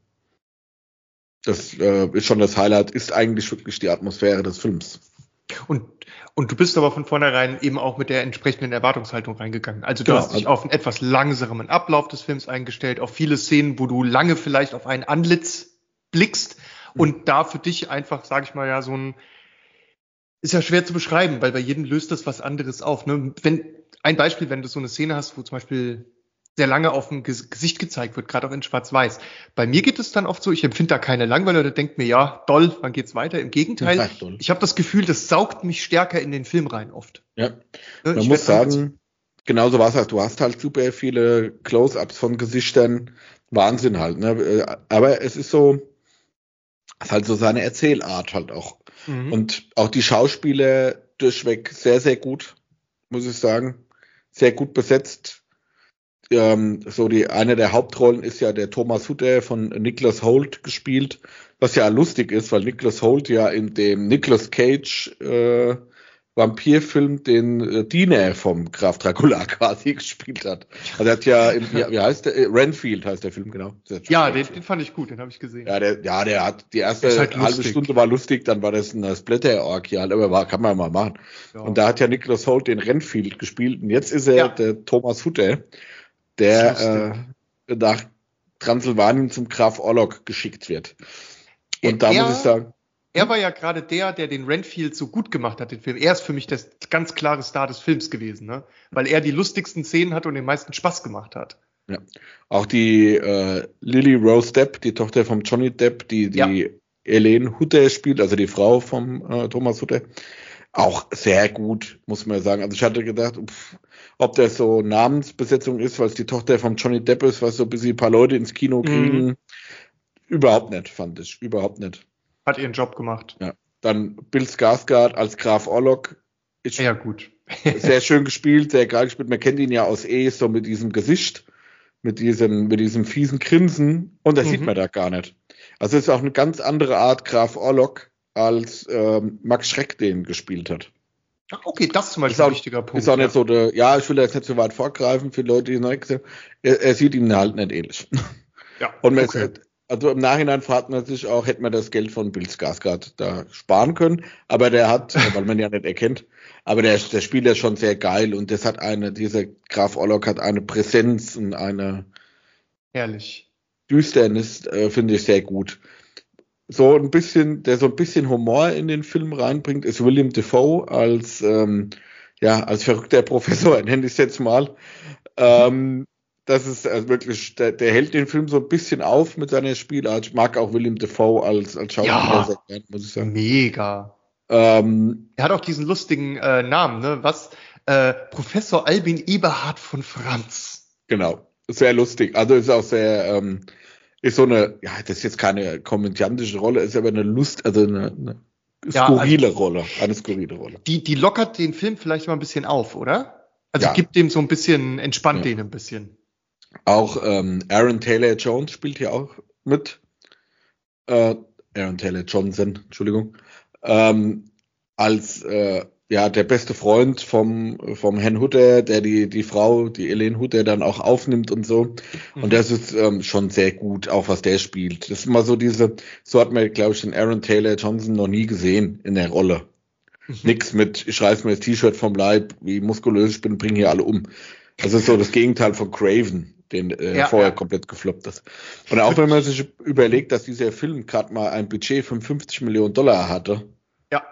Das äh, ist schon das Highlight, ist eigentlich wirklich die Atmosphäre des Films. Und, und du bist aber von vornherein eben auch mit der entsprechenden Erwartungshaltung reingegangen. Also du genau. hast dich auf einen etwas langsamen Ablauf des Films eingestellt, auf viele Szenen, wo du lange vielleicht auf ein Antlitz blickst mhm. und da für dich einfach, sag ich mal, ja, so ein, ist ja schwer zu beschreiben, weil bei jedem löst das was anderes auf. Ne? Wenn, ein Beispiel, wenn du so eine Szene hast, wo zum Beispiel sehr lange auf dem Gesicht gezeigt wird, gerade auch in Schwarz-Weiß. Bei mir geht es dann oft so, ich empfinde da keine Langeweile oder denke mir, ja, doll, wann geht's weiter? Im Gegenteil, ja, ich habe das Gefühl, das saugt mich stärker in den Film rein oft. Ja, ne? Man muss sagen, genauso war es halt, du hast halt super viele Close-Ups von Gesichtern, Wahnsinn halt, ne? Aber es ist so, es ist halt so seine Erzählart halt auch. Mhm. Und auch die Schauspieler durchweg sehr, sehr gut, muss ich sagen. Sehr gut besetzt. Ähm, so die eine der Hauptrollen ist ja der Thomas Hutter von Nicholas Hoult gespielt, was ja lustig ist, weil Nicholas Hoult ja in dem Nicolas Cage äh, Vampirfilm, den äh, Diener vom Graf Dracula quasi gespielt hat. Also er hat ja, im, wie, wie heißt der? Äh, Renfield heißt der Film, genau. Ja, den, den fand ich gut, den habe ich gesehen. Ja, der, ja, der hat, die erste halt halbe lustig. Stunde war lustig, dann war das ein Splatter-Orgial, aber war, kann man mal machen. Ja. Und da hat ja Nicholas Hoult den Renfield gespielt und jetzt ist er ja. der Thomas Hutter, der äh, nach Transsilvanien zum Graf Orlok geschickt wird. Und ja, da muss ich sagen, er war ja gerade der, der den Renfield so gut gemacht hat, den Film. Er ist für mich das ganz klare Star des Films gewesen, ne? Weil er die lustigsten Szenen hat und den meisten Spaß gemacht hat. Ja, auch die äh, Lily Rose Depp, die Tochter vom Johnny Depp, die die ja. Elaine Hutter spielt, also die Frau vom äh, Thomas Hutter, auch sehr gut, muss man sagen. Also ich hatte gedacht, pff, ob das so Namensbesetzung ist, weil es die Tochter vom Johnny Depp ist, was so ein bisschen ein paar Leute ins Kino kriegen. Mhm. Überhaupt nicht, fand ich. Überhaupt nicht. Hat ihren Job gemacht. Ja. Dann Bill Skarsgård als Graf Orlok. Ich, ja, gut. Sehr schön gespielt, sehr geil gespielt. Man kennt ihn ja aus E, so mit diesem Gesicht, mit diesem, mit diesem fiesen Grinsen. Und das mhm. sieht man da gar nicht. Also es ist auch eine ganz andere Art Graf Orlok, als ähm, Max Schreck den gespielt hat. Okay, das ist zum Beispiel auch, ein wichtiger Punkt. Ist auch ja. nicht so der, ja, ich will jetzt nicht so weit vorgreifen für Leute, die neu gesehen haben. Er, er sieht ihm halt nicht ähnlich. Ja, und man okay. ist, also im Nachhinein fragt man sich auch, hätte man das Geld von Bill Skarsgård da sparen können, aber der hat, weil man ja nicht erkennt, aber der, der Spieler ist schon sehr geil und das hat eine, dieser Graf Orlok hat eine Präsenz und eine Herrlich. Düsternis, äh, finde ich sehr gut. So ein bisschen, der so ein bisschen Humor in den Film reinbringt, ist William Dafoe als, ähm, ja, als verrückter Professor, nenne ich es jetzt mal. Ähm, das ist also wirklich, der, der hält den Film so ein bisschen auf mit seiner Spielart. Ich mag auch William Dafoe als, als Schauspieler ja, sehr gerne, muss ich sagen. Mega. Ähm, er hat auch diesen lustigen äh, Namen, ne? Was? Äh, Professor Albin Eberhard von Franz. Genau, sehr lustig. Also ist auch sehr, ähm, ist so eine, ja, das ist jetzt keine komödiantische Rolle, ist aber eine Lust, also eine, eine skurrile ja, also, Rolle, eine skurrile Rolle. Die, die lockert den Film vielleicht mal ein bisschen auf, oder? Also ja. gibt dem so ein bisschen, entspannt ja. den ein bisschen. Auch ähm, Aaron Taylor-Jones spielt hier auch mit. Äh, Aaron Taylor-Johnson, Entschuldigung. Ähm, als äh, ja der beste Freund vom vom Herrn Hutter, der die die Frau, die Elaine Hutter dann auch aufnimmt und so. Mhm. Und das ist ähm, schon sehr gut, auch was der spielt. Das ist mal so diese, so hat man, glaube ich, den Aaron Taylor-Johnson noch nie gesehen in der Rolle. Mhm. Nix mit, ich reiß mir das T-Shirt vom Leib, wie muskulös ich bin, bring hier alle um. Das ist so das Gegenteil von Craven, den äh, ja, vorher ja. komplett gefloppt ist. Und auch wenn man sich überlegt, dass dieser Film gerade mal ein Budget von fünfzig Millionen Dollar hatte. Ja.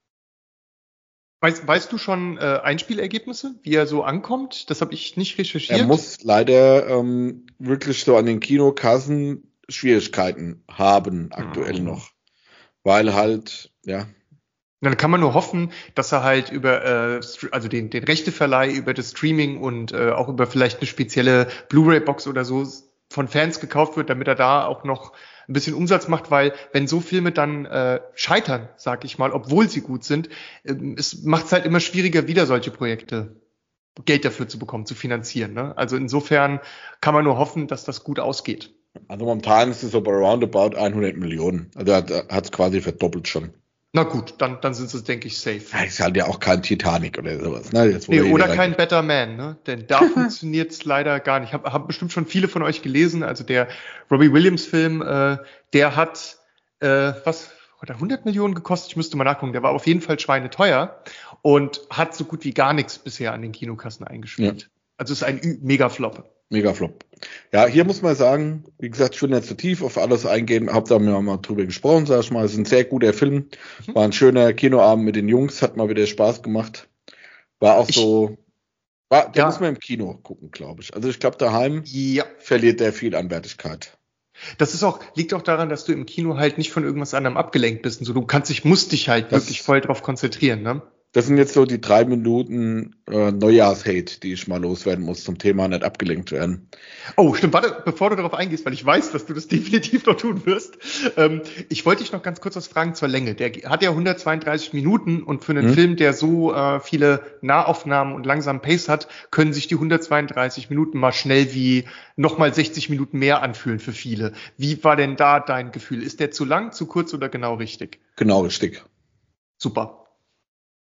Weißt, weißt du schon äh, Einspielergebnisse, wie er so ankommt? Das habe ich nicht recherchiert. Er muss leider ähm, wirklich so an den Kinokassen Schwierigkeiten haben, aktuell mhm. noch. Weil halt, ja. Dann kann man nur hoffen, dass er halt über äh, also den, den Rechteverleih, über das Streaming und äh, auch über vielleicht eine spezielle Blu-ray-Box oder so von Fans gekauft wird, damit er da auch noch ein bisschen Umsatz macht, weil wenn so Filme dann äh, scheitern, sag ich mal, obwohl sie gut sind, äh, es macht es halt immer schwieriger, wieder solche Projekte Geld dafür zu bekommen, zu finanzieren. Ne? Also insofern kann man nur hoffen, dass das gut ausgeht. Also momentan ist es so bei roundabout hundert Millionen. Also hat es quasi verdoppelt schon. Na gut, dann, dann sind sie, denke ich, safe. Ja, ist halt ja auch kein Titanic oder sowas. Ne? Jetzt, nee, oder kein Better Man, ne? Denn da funktioniert es leider gar nicht. Ich habe hab bestimmt schon viele von euch gelesen. Also der Robbie Williams-Film, äh, der hat, äh, was, hat er hundert Millionen gekostet? Ich müsste mal nachgucken. Der war auf jeden Fall schweineteuer und hat so gut wie gar nichts bisher an den Kinokassen eingespielt. Ja. Also ist ein Mega-Flop. Mega-Flop. Ja, hier muss man sagen, wie gesagt, ich will nicht zu tief auf alles eingehen. Hab da mal drüber gesprochen, sag ich mal. Es ist ein sehr guter Film. War ein schöner Kinoabend mit den Jungs, hat mal wieder Spaß gemacht. War auch ich, so, war, da ja. muss man im Kino gucken, glaube ich. Also ich glaube, daheim ja. verliert der viel an Wertigkeit. Das ist auch, liegt auch daran, dass du im Kino halt nicht von irgendwas anderem abgelenkt bist und so. Du kannst dich, musst dich halt das, wirklich voll drauf konzentrieren, ne? Das sind jetzt so die drei Minuten äh, Neujahrs-Hate, die ich mal loswerden muss zum Thema nicht abgelenkt werden. Oh, stimmt. Warte, bevor du darauf eingehst, weil ich weiß, dass du das definitiv noch tun wirst. Ähm, ich wollte dich noch ganz kurz was fragen zur Länge. Der hat ja hundertzweiunddreißig Minuten und für einen hm. Film, der so äh, viele Nahaufnahmen und langsamen Pace hat, können sich die hundertzweiunddreißig Minuten mal schnell wie nochmal sechzig Minuten mehr anfühlen für viele. Wie war denn da dein Gefühl? Ist der zu lang, zu kurz oder genau richtig? Genau richtig. Super.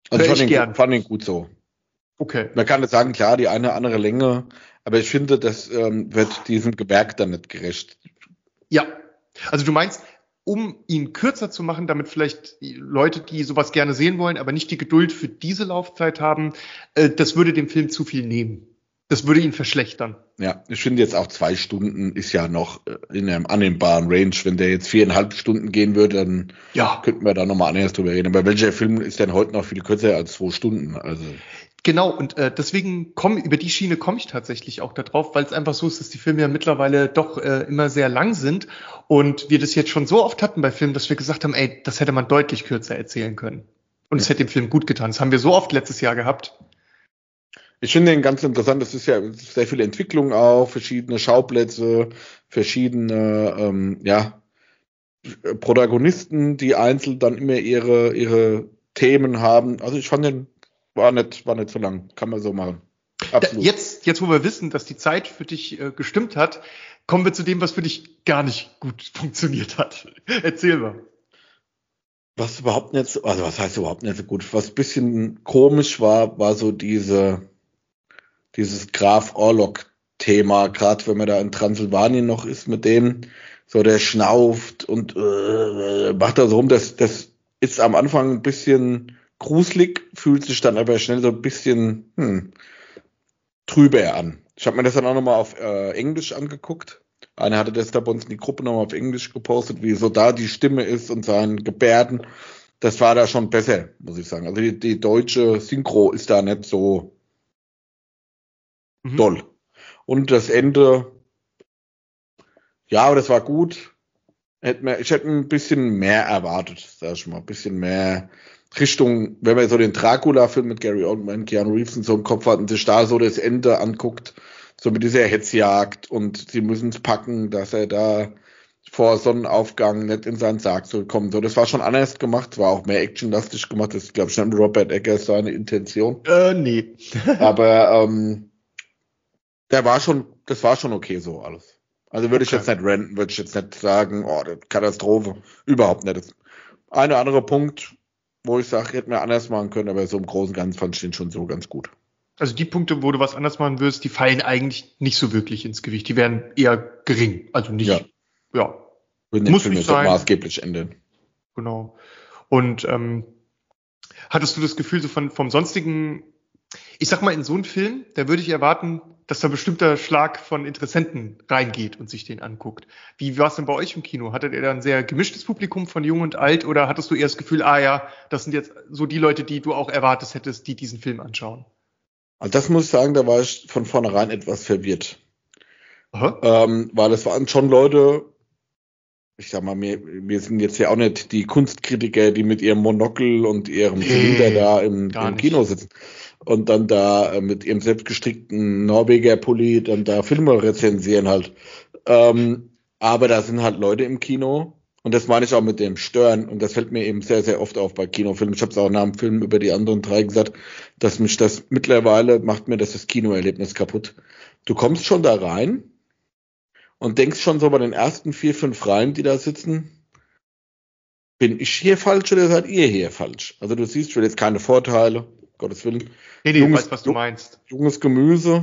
Also ich Hör fand ich ihn, gern. gut- fand ihn gut so. Okay. Man kann jetzt sagen, klar, die eine andere Länge, aber ich finde, das ähm, wird diesem Gewerk dann nicht gerecht. Ja. Also du meinst, um ihn kürzer zu machen, damit vielleicht die Leute, die sowas gerne sehen wollen, aber nicht die Geduld für diese Laufzeit haben, äh, das würde dem Film zu viel nehmen. Das würde ihn verschlechtern. Ja, ich finde jetzt auch zwei Stunden ist ja noch äh, in einem annehmbaren Range. Wenn der jetzt viereinhalb Stunden gehen würde, dann Ja. könnten wir da nochmal anders drüber reden. Aber welcher Film ist denn heute noch viel kürzer als zwei Stunden? Also Genau, und äh, deswegen komm, über die Schiene komme ich tatsächlich auch da drauf, weil es einfach so ist, dass die Filme ja mittlerweile doch äh, immer sehr lang sind und wir das jetzt schon so oft hatten bei Filmen, dass wir gesagt haben, ey, das hätte man deutlich kürzer erzählen können. Und es hätte dem Film gut getan. Das haben wir so oft letztes Jahr gehabt. ich finde den ganz interessant. Das ist ja sehr viel Entwicklung auch, verschiedene Schauplätze, verschiedene ähm, ja, Protagonisten, die einzeln dann immer ihre ihre Themen haben. Also ich fand den war nicht war nicht so lang. Kann man so machen. Da, Absolut. jetzt, jetzt, wo wir wissen, dass die Zeit für dich äh, gestimmt hat, kommen wir zu dem, was für dich gar nicht gut funktioniert hat. Erzähl mal. Was überhaupt nicht, so- also was heißt überhaupt nicht so gut? Was ein bisschen komisch war, war so diese, dieses Graf Orlok-Thema, gerade wenn man da in Transsilvanien noch ist mit dem, so der schnauft und äh, macht da so rum. Das, das ist am Anfang ein bisschen gruselig, fühlt sich dann aber schnell so ein bisschen hm, trüber an. Ich habe mir das dann auch nochmal auf äh, Englisch angeguckt. Einer hatte das da bei uns in die Gruppe nochmal auf Englisch gepostet, wie so da die Stimme ist und seinen Gebärden. Das war da schon besser, muss ich sagen. Also die, die deutsche Synchro ist da nicht so Mhm. doll. Und das Ende, ja, aber das war gut. Hätte mir, ich hätte ein bisschen mehr erwartet, sag ich mal. Ein bisschen mehr Richtung, wenn man so den Dracula-Film mit Gary Oldman, Keanu Reeves und so im Kopf hat und sich da so das Ende anguckt, so mit dieser Hetzjagd und sie müssen es packen, dass er da vor Sonnenaufgang nicht in seinen Sarg zurückkommt. So, das war schon anders gemacht, war auch mehr actionlastig gemacht. Das ist, glaube ich, nicht Robert Eggers seine Intention. Äh, nee. Aber ähm, der war schon, das war schon okay so alles. Also würde ich Okay. jetzt nicht ranten, würde ich jetzt nicht sagen, oh, das ist Katastrophe. Überhaupt nicht. Das ein oder andere Punkt, wo ich sage, hätten wir anders machen können, aber so im Großen und Ganzen fand ich den schon so ganz gut. Also die Punkte, wo du was anders machen wirst, die fallen eigentlich nicht so wirklich ins Gewicht. Die werden eher gering. Also nicht, Ja. ja, Würden den Muss Film nicht jetzt nicht sein. maßgeblich ändern. genau. Und ähm, hattest du das Gefühl, so von, vom sonstigen, ich sag mal, in so einen Film, da würde ich erwarten, dass da ein bestimmter Schlag von Interessenten reingeht und sich den anguckt. Wie war es denn bei euch im Kino? Hattet ihr da ein sehr gemischtes Publikum von jung und alt oder hattest du eher das Gefühl, ah ja, das sind jetzt so die Leute, die du auch erwartet hättest, die diesen Film anschauen? Also das muss ich sagen, da war ich von vornherein etwas verwirrt. Aha. Ähm, weil es waren schon Leute, ich sag mal, wir, wir sind jetzt ja auch nicht die Kunstkritiker, die mit ihrem Monokel und ihrem Nee, Zylinder da im, gar im nicht. Kino sitzen und dann da äh, mit ihrem selbstgestrickten Norweger-Pulli dann da Filme rezensieren halt. Ähm, aber da sind halt Leute im Kino und das meine ich auch mit dem Stören und das fällt mir eben sehr, sehr oft auf bei Kinofilmen. Ich habe es auch nach dem Film über die anderen drei gesagt, dass mich das mittlerweile macht mir das das Kinoerlebnis kaputt. Du kommst schon da rein und denkst schon so bei den ersten vier, fünf Reihen, die da sitzen, bin ich hier falsch oder seid ihr hier falsch? Also du siehst, ich will jetzt keine Vorteile, Gottes Willen. Nee, nee, Junges- ich weiß, was du meinst. Junges Gemüse,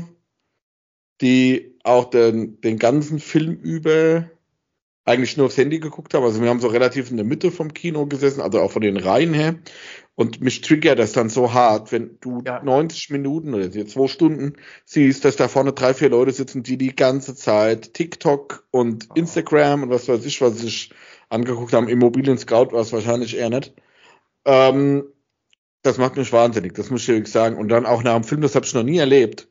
die auch den, den ganzen Film über eigentlich nur aufs Handy geguckt haben. Also wir haben so relativ in der Mitte vom Kino gesessen, also auch von den Reihen her. Und mich triggert das dann so hart, wenn du Ja. neunzig Minuten oder jetzt zwei Stunden siehst, dass da vorne drei, vier Leute sitzen, die die ganze Zeit TikTok und Oh. Instagram und was weiß ich, was sie sich angeguckt haben. Immobilien Scout war es wahrscheinlich eher nicht. Ähm, das macht mich wahnsinnig, das muss ich wirklich sagen. Und dann auch nach dem Film, das habe ich noch nie erlebt,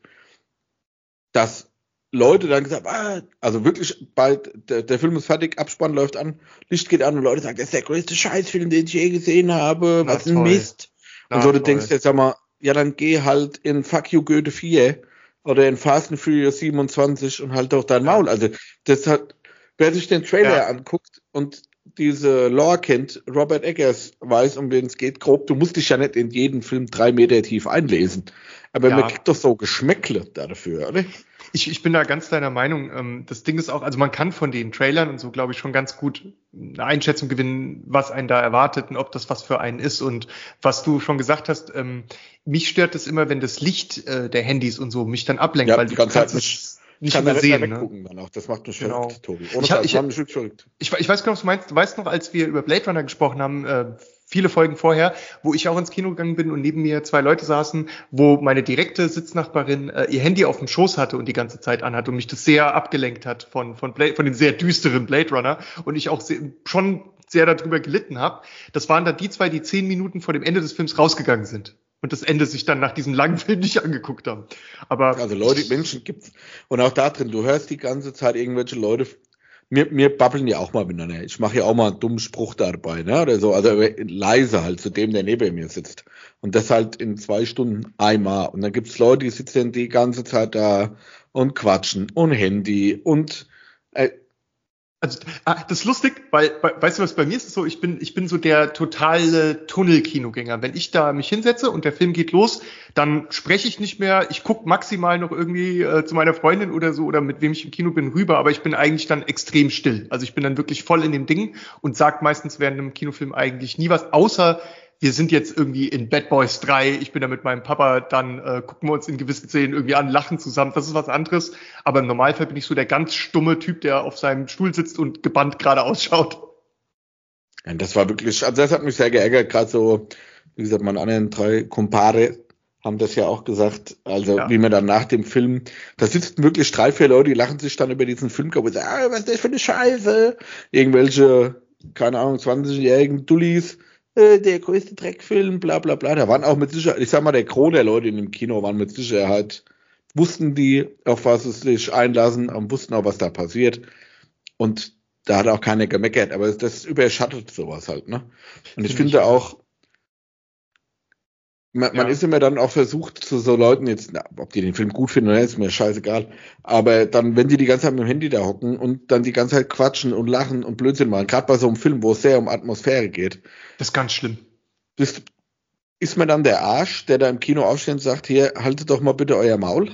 dass Leute dann gesagt haben, ah, also wirklich bald, der, der Film ist fertig, Abspann läuft an, Licht geht an und Leute sagen, das ist der größte Scheißfilm, den ich je gesehen habe, Na, was ein toll. Mist. Na, Und so, du toll. denkst jetzt, sag mal, ja, dann geh halt in Fuck You Goethe vier oder in Fast and Furious siebenundzwanzig und halt doch dein Ja. Maul. Also, das hat, wer sich den Trailer Ja. anguckt und diese Lore kennt, Robert Eggers weiß, um wen es geht, grob, du musst dich ja nicht in jeden Film drei Meter tief einlesen. Aber ja. Man kriegt doch so Geschmäckle dafür, oder? Ich, ich bin da ganz deiner Meinung. Das Ding ist auch, also man kann von den Trailern und so, glaube ich, schon ganz gut eine Einschätzung gewinnen, was einen da erwartet und ob das was für einen ist. Und was du schon gesagt hast, ähm, mich stört es immer, wenn das Licht äh, der Handys und so mich dann ablenkt, ja, weil du kannst es nicht, nicht mehr sehen. Ne? Dann auch. Das macht mich genau. verrückt, Tobi. Ohne ich, Fall, ich, das macht mich verrückt. Ich, ich weiß genau, was du meinst. Du weißt noch, als wir über Blade Runner gesprochen haben, äh, viele Folgen vorher, wo ich auch ins Kino gegangen bin und neben mir zwei Leute saßen, wo meine direkte Sitznachbarin äh, ihr Handy auf dem Schoß hatte und die ganze Zeit anhat und mich das sehr abgelenkt hat von von, Blade, von den sehr düsteren Blade Runner und ich auch sehr, schon sehr darüber gelitten habe. Das waren dann die zwei, die zehn Minuten vor dem Ende des Films rausgegangen sind und das Ende sich dann nach diesem langen Film nicht angeguckt haben. Aber also Leute, Menschen gibt's und auch da drin, du hörst die ganze Zeit irgendwelche Leute. Wir, wir babbeln ja auch mal miteinander. Ich mache ja auch mal einen dummen Spruch dabei, ne? Oder so, also leise halt zu dem, der neben mir sitzt. Und das halt in zwei Stunden einmal. Und dann gibt's Leute, die sitzen die ganze Zeit da und quatschen und Handy und äh, Also, ah, das ist lustig, weil, weißt du was, bei mir ist es so, ich bin, ich bin so der totale Tunnelkinogänger. Wenn ich da mich hinsetze und der Film geht los, dann spreche ich nicht mehr, ich gucke maximal noch irgendwie äh, zu meiner Freundin oder so oder mit wem ich im Kino bin rüber, aber ich bin eigentlich dann extrem still. Also ich bin dann wirklich voll in dem Ding und sag meistens während einem Kinofilm eigentlich nie was, außer wir sind jetzt irgendwie in Bad Boys drei, ich bin da mit meinem Papa, dann äh, gucken wir uns in gewissen Szenen irgendwie an, lachen zusammen, das ist was anderes. Aber im Normalfall bin ich so der ganz stumme Typ, der auf seinem Stuhl sitzt und gebannt gerade ausschaut. Ja, das war wirklich, also das hat mich sehr geärgert, gerade so, wie gesagt, meine anderen drei Kumpare haben das ja auch gesagt, also ja. Wie man dann nach dem Film, da sitzen wirklich drei, vier Leute, die lachen sich dann über diesen Film kaputt und sagen, ah, was ist das für eine Scheiße? Irgendwelche, keine Ahnung, zwanzigjährigen Dullis, der größte Dreckfilm, bla bla bla. Da waren auch mit Sicherheit, ich sag mal, der Gros der Leute in dem Kino waren mit Sicherheit, wussten die, auf was es sich einlassen und wussten auch, was da passiert. Und da hat auch keiner gemeckert, aber das überschattet sowas halt, ne? Und ich, ich finde auch, man, ja. man ist immer dann auch versucht, zu so Leuten jetzt, na, ob die den Film gut finden oder nicht, ist mir scheißegal, aber dann, wenn die die ganze Zeit mit dem Handy da hocken und dann die ganze Zeit quatschen und lachen und Blödsinn machen, gerade bei so einem Film, wo es sehr um Atmosphäre geht. Das ist ganz schlimm. Ist, ist man dann der Arsch, der da im Kino aufsteht und sagt, hier, haltet doch mal bitte euer Maul?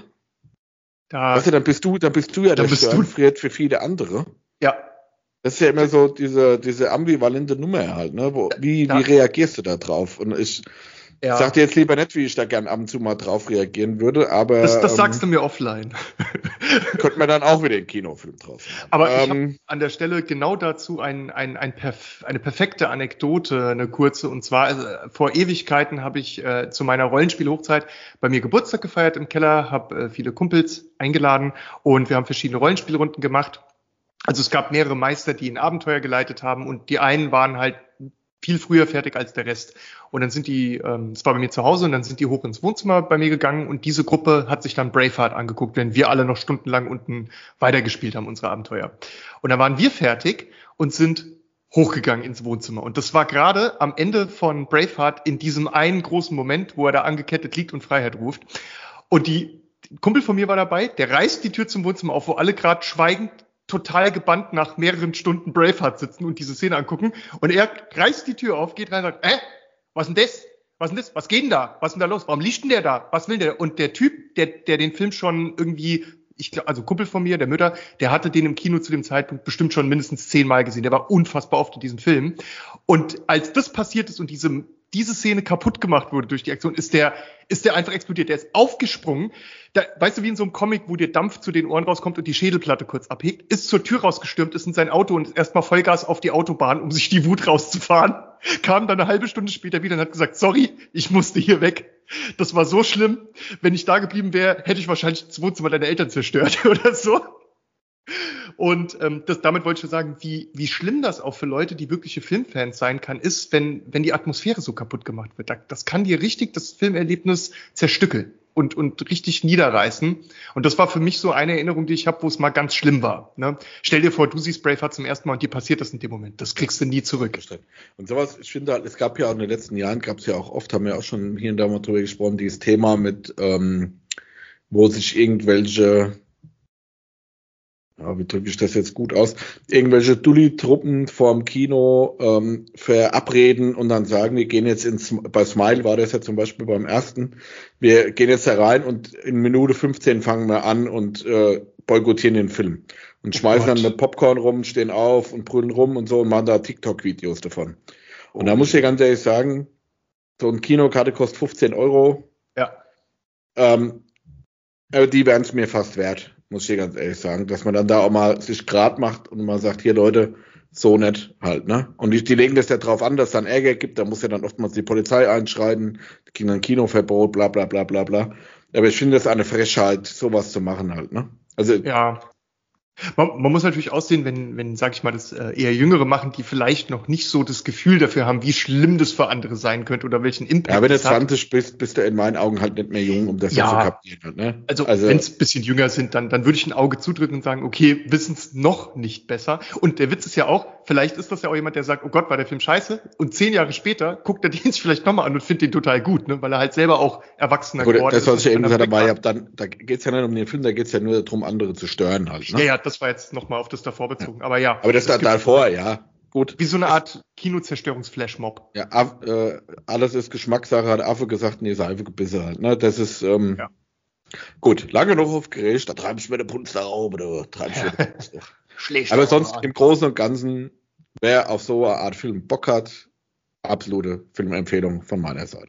Da, weißt du, dann bist du, dann bist du ja der Störenfried für viele andere. Ja. Das ist ja immer so diese, diese ambivalente Nummer halt, ne? Wo, wie, wie reagierst du da drauf? Und ich, Ja. Ich sag dir jetzt lieber nicht, wie ich da gern ab und zu mal drauf reagieren würde, aber... Das, das sagst ähm, du mir offline. Könnte man dann auch wieder einen Kinofilm draus machen. Aber ähm, ich habe an der Stelle genau dazu ein, ein, ein perf- eine perfekte Anekdote, eine kurze. Und zwar, also, vor Ewigkeiten habe ich äh, zu meiner Rollenspielhochzeit bei mir Geburtstag gefeiert im Keller, habe äh, viele Kumpels eingeladen und wir haben verschiedene Rollenspielrunden gemacht. Also es gab mehrere Meister, die ein Abenteuer geleitet haben und die einen waren halt viel früher fertig als der Rest. Und dann sind die, ähm, es war bei mir zu Hause, und dann sind die hoch ins Wohnzimmer bei mir gegangen und diese Gruppe hat sich dann Braveheart angeguckt, wenn wir alle noch stundenlang unten weitergespielt haben, unsere Abenteuer. Und dann waren wir fertig und sind hochgegangen ins Wohnzimmer. Und das war gerade am Ende von Braveheart in diesem einen großen Moment, wo er da angekettet liegt und Freiheit ruft. Und die ein Kumpel von mir war dabei, der reißt die Tür zum Wohnzimmer auf, wo alle gerade schweigend total gebannt nach mehreren Stunden Braveheart sitzen und diese Szene angucken. Und er reißt die Tür auf, geht rein und sagt, äh, was denn das? Was denn das? Was geht denn da? Was ist denn da los? Warum liegt denn der da? Was will der? Und der Typ, der, der den Film schon irgendwie, ich glaube, also Kumpel von mir, der Mütter, der hatte den im Kino zu dem Zeitpunkt bestimmt schon mindestens zehnmal gesehen. Der war unfassbar oft in diesem Film. Und als das passiert ist und diese, diese Szene kaputt gemacht wurde durch die Aktion, ist der, ist der einfach explodiert. Der ist aufgesprungen. Da, weißt du, wie in so einem Comic, wo dir Dampf zu den Ohren rauskommt und die Schädelplatte kurz abhegt, ist zur Tür rausgestürmt, ist in sein Auto und ist erstmal Vollgas auf die Autobahn, um sich die Wut rauszufahren. Kam dann eine halbe Stunde später wieder und hat gesagt, sorry, ich musste hier weg. Das war so schlimm. Wenn ich da geblieben wäre, hätte ich wahrscheinlich das Wohnzimmer deiner Eltern zerstört oder so. Und ähm, das, damit wollte ich schon sagen, wie, wie schlimm das auch für Leute, die wirkliche Filmfans sein kann, ist, wenn, wenn die Atmosphäre so kaputt gemacht wird. Das kann dir richtig das Filmerlebnis zerstückeln und, und richtig niederreißen. Und das war für mich so eine Erinnerung, die ich habe, wo es mal ganz schlimm war. Ne? Stell dir vor, du siehst Braveheart zum ersten Mal und dir passiert das in dem Moment. Das kriegst du nie zurück. Und sowas, ich finde halt, es gab ja auch in den letzten Jahren, gab es ja auch oft, haben wir auch schon hier und da mal drüber gesprochen, dieses Thema mit, ähm, wo sich irgendwelche ja, wie drücke ich das jetzt gut aus, irgendwelche Dulli-Truppen vorm Kino ähm, verabreden und dann sagen, wir gehen jetzt ins, bei Smile war das ja zum Beispiel beim ersten, wir gehen jetzt da rein und in Minute fünfzehn fangen wir an und äh, boykottieren den Film. Und schmeißen oh dann mit Popcorn rum, stehen auf und brüllen rum und so und machen da TikTok-Videos davon. Und oh, da muss ich dir ganz ehrlich sagen, so eine Kinokarte kostet fünfzehn Euro. Ja. Ähm, aber die wären es mir fast wert, muss ich dir ganz ehrlich sagen, dass man dann da auch mal sich grad macht und mal sagt, hier Leute, so nett halt, ne? Und die, die legen das ja drauf an, dass es dann Ärger gibt, da muss ja dann oftmals die Polizei einschreiten, die kriegen dann Kinoverbot, bla bla bla bla bla. Aber ich finde das eine Frechheit, sowas zu machen halt, ne? Also ja. Man, man muss natürlich aussehen, wenn, wenn, sag ich mal, das äh, eher Jüngere machen, die vielleicht noch nicht so das Gefühl dafür haben, wie schlimm das für andere sein könnte oder welchen Impact. Ja, wenn du zwanzig bist, bist du in meinen Augen halt nicht mehr jung, um das ja, zu kapieren. Ne? Also, also wenn es ein bisschen jünger sind, dann, dann würde ich ein Auge zudrücken und sagen, okay, wissen es noch nicht besser. Und der Witz ist ja auch, vielleicht ist das ja auch jemand, der sagt, oh Gott, war der Film scheiße. Und zehn Jahre später guckt er den sich vielleicht nochmal an und findet den total gut, ne? Weil er halt selber auch Erwachsener geworden ist. Das, was ich ja eben gesagt habe, war, dann, da geht's ja nicht um den Film, da geht's ja nur darum, andere zu stören halt. Ne? Ja, ja, das war jetzt nochmal auf das davor bezogen. Ja. Aber ja. Aber das, das da davor, ja. Gut. Wie so eine Art Kinozerstörungsflashmob. Ja, Af, äh, alles ist Geschmackssache, hat Affe gesagt, nee, Seife gebissen halt. Ne? Das ist, ähm, ja. Gut, lange noch aufgeregt, da treib ich mir den Punz da oben, da treib ich mir den Punz da. Schlecht. Aber sonst im Großen und Ganzen, wer auf so eine Art Film Bock hat, absolute Filmempfehlung von meiner Seite.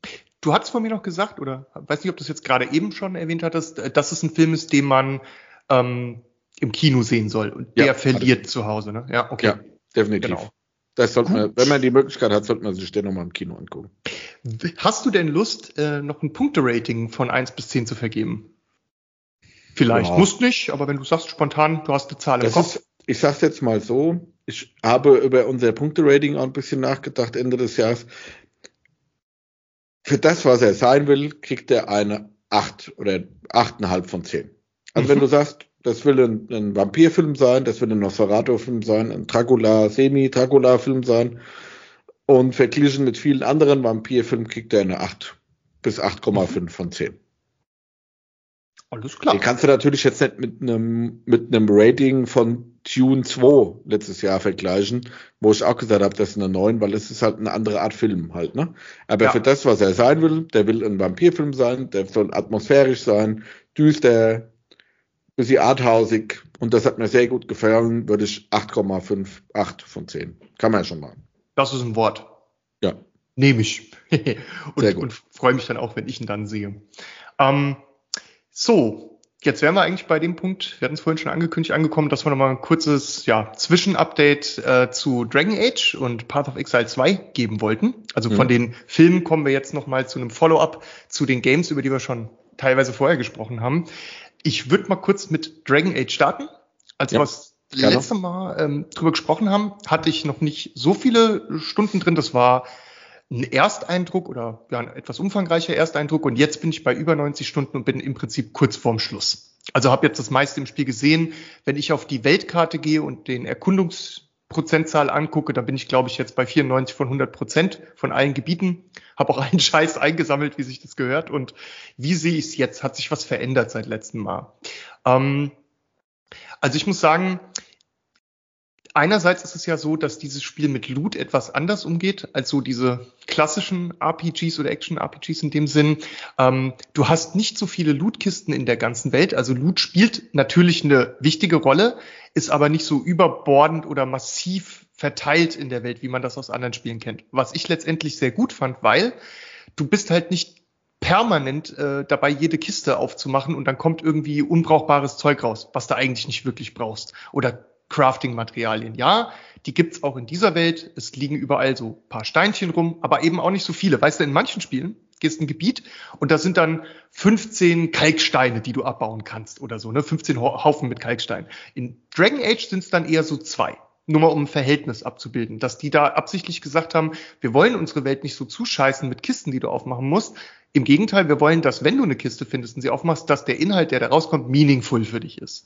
Du hattest von mir noch gesagt, oder weiß nicht, ob du das jetzt gerade eben schon erwähnt hattest, dass es ein Film ist, den man ähm, im Kino sehen soll und der ja, verliert zu Hause, ne? Ja, okay. Ja, definitiv. Genau. Das sollte man, wenn man die Möglichkeit hat, sollte man sich den nochmal im Kino angucken. Hast du denn Lust, äh, noch ein Punkterating von eins bis zehn zu vergeben? Vielleicht. Ja. Musst nicht, aber wenn du sagst spontan, du hast eine Zahl im das Kopf. Ist, ich sag's jetzt mal so, ich habe über unser Punkterating auch ein bisschen nachgedacht Ende des Jahres. Für das, was er sein will, kriegt er eine acht oder acht Komma fünf von zehn. Also mhm. wenn du sagst, das will ein, ein Vampirfilm sein, das will ein Nosferatu-Film sein, ein Dracula, Semi-Dracula-Film sein und verglichen mit vielen anderen Vampirfilmen kriegt er eine acht bis acht Komma fünf mhm. von zehn. Alles klar. Den kannst du natürlich jetzt nicht mit einem mit einem Rating von Dune zwei letztes Jahr vergleichen, wo ich auch gesagt habe, das ist eine neun, weil es ist halt eine andere Art Film halt, ne? Aber ja. für das, was er sein will, der will ein Vampirfilm sein, der soll atmosphärisch sein, düster, bisschen arthausig und das hat mir sehr gut gefallen, würde ich acht Komma fünf acht von zehn. Kann man ja schon machen. Das ist ein Wort. Ja. Nehme ich. und, und freue mich dann auch, wenn ich ihn dann sehe. Ähm, So, jetzt wären wir eigentlich bei dem Punkt, wir hatten es vorhin schon angekündigt, angekommen, dass wir nochmal ein kurzes ja, Zwischenupdate äh, zu Dragon Age und Path of Exile zwei geben wollten. Also mhm. von den Filmen kommen wir jetzt nochmal zu einem Follow-up zu den Games, über die wir schon teilweise vorher gesprochen haben. Ich würde mal kurz mit Dragon Age starten. Als ja, wir das letzte Mal ähm, drüber gesprochen haben, hatte ich noch nicht so viele Stunden drin. Das war ein Ersteindruck oder ja, ein etwas umfangreicher Ersteindruck und jetzt bin ich bei über neunzig Stunden und bin im Prinzip kurz vorm Schluss. Also habe jetzt das meiste im Spiel gesehen. Wenn ich auf die Weltkarte gehe und den Erkundungsprozentzahl angucke, dann bin ich, glaube ich, jetzt bei vierundneunzig von hundert Prozent von allen Gebieten. Habe auch allen Scheiß eingesammelt, wie sich das gehört. Und wie sehe ich es jetzt? Hat sich was verändert seit letztem Mal? Ähm, also ich muss sagen, einerseits ist es ja so, dass dieses Spiel mit Loot etwas anders umgeht als so diese klassischen R P Gs oder Action-R P Gs in dem Sinn. Ähm, du hast nicht so viele Lootkisten in der ganzen Welt. Also Loot spielt natürlich eine wichtige Rolle, ist aber nicht so überbordend oder massiv verteilt in der Welt, wie man das aus anderen Spielen kennt. Was ich letztendlich sehr gut fand, weil du bist halt nicht permanent äh, dabei, jede Kiste aufzumachen und dann kommt irgendwie unbrauchbares Zeug raus, was du eigentlich nicht wirklich brauchst. Oder Crafting-Materialien. Ja, die gibt's auch in dieser Welt. Es liegen überall so ein paar Steinchen rum, aber eben auch nicht so viele. Weißt du, in manchen Spielen gehst ein Gebiet und da sind dann fünfzehn Kalksteine, die du abbauen kannst oder so, ne? fünfzehn Haufen mit Kalkstein. In Dragon Age sind es dann eher so zwei. Nur mal um ein Verhältnis abzubilden. Dass die da absichtlich gesagt haben, wir wollen unsere Welt nicht so zuscheißen mit Kisten, die du aufmachen musst. Im Gegenteil, wir wollen, dass wenn du eine Kiste findest und sie aufmachst, dass der Inhalt, der da rauskommt, meaningful für dich ist.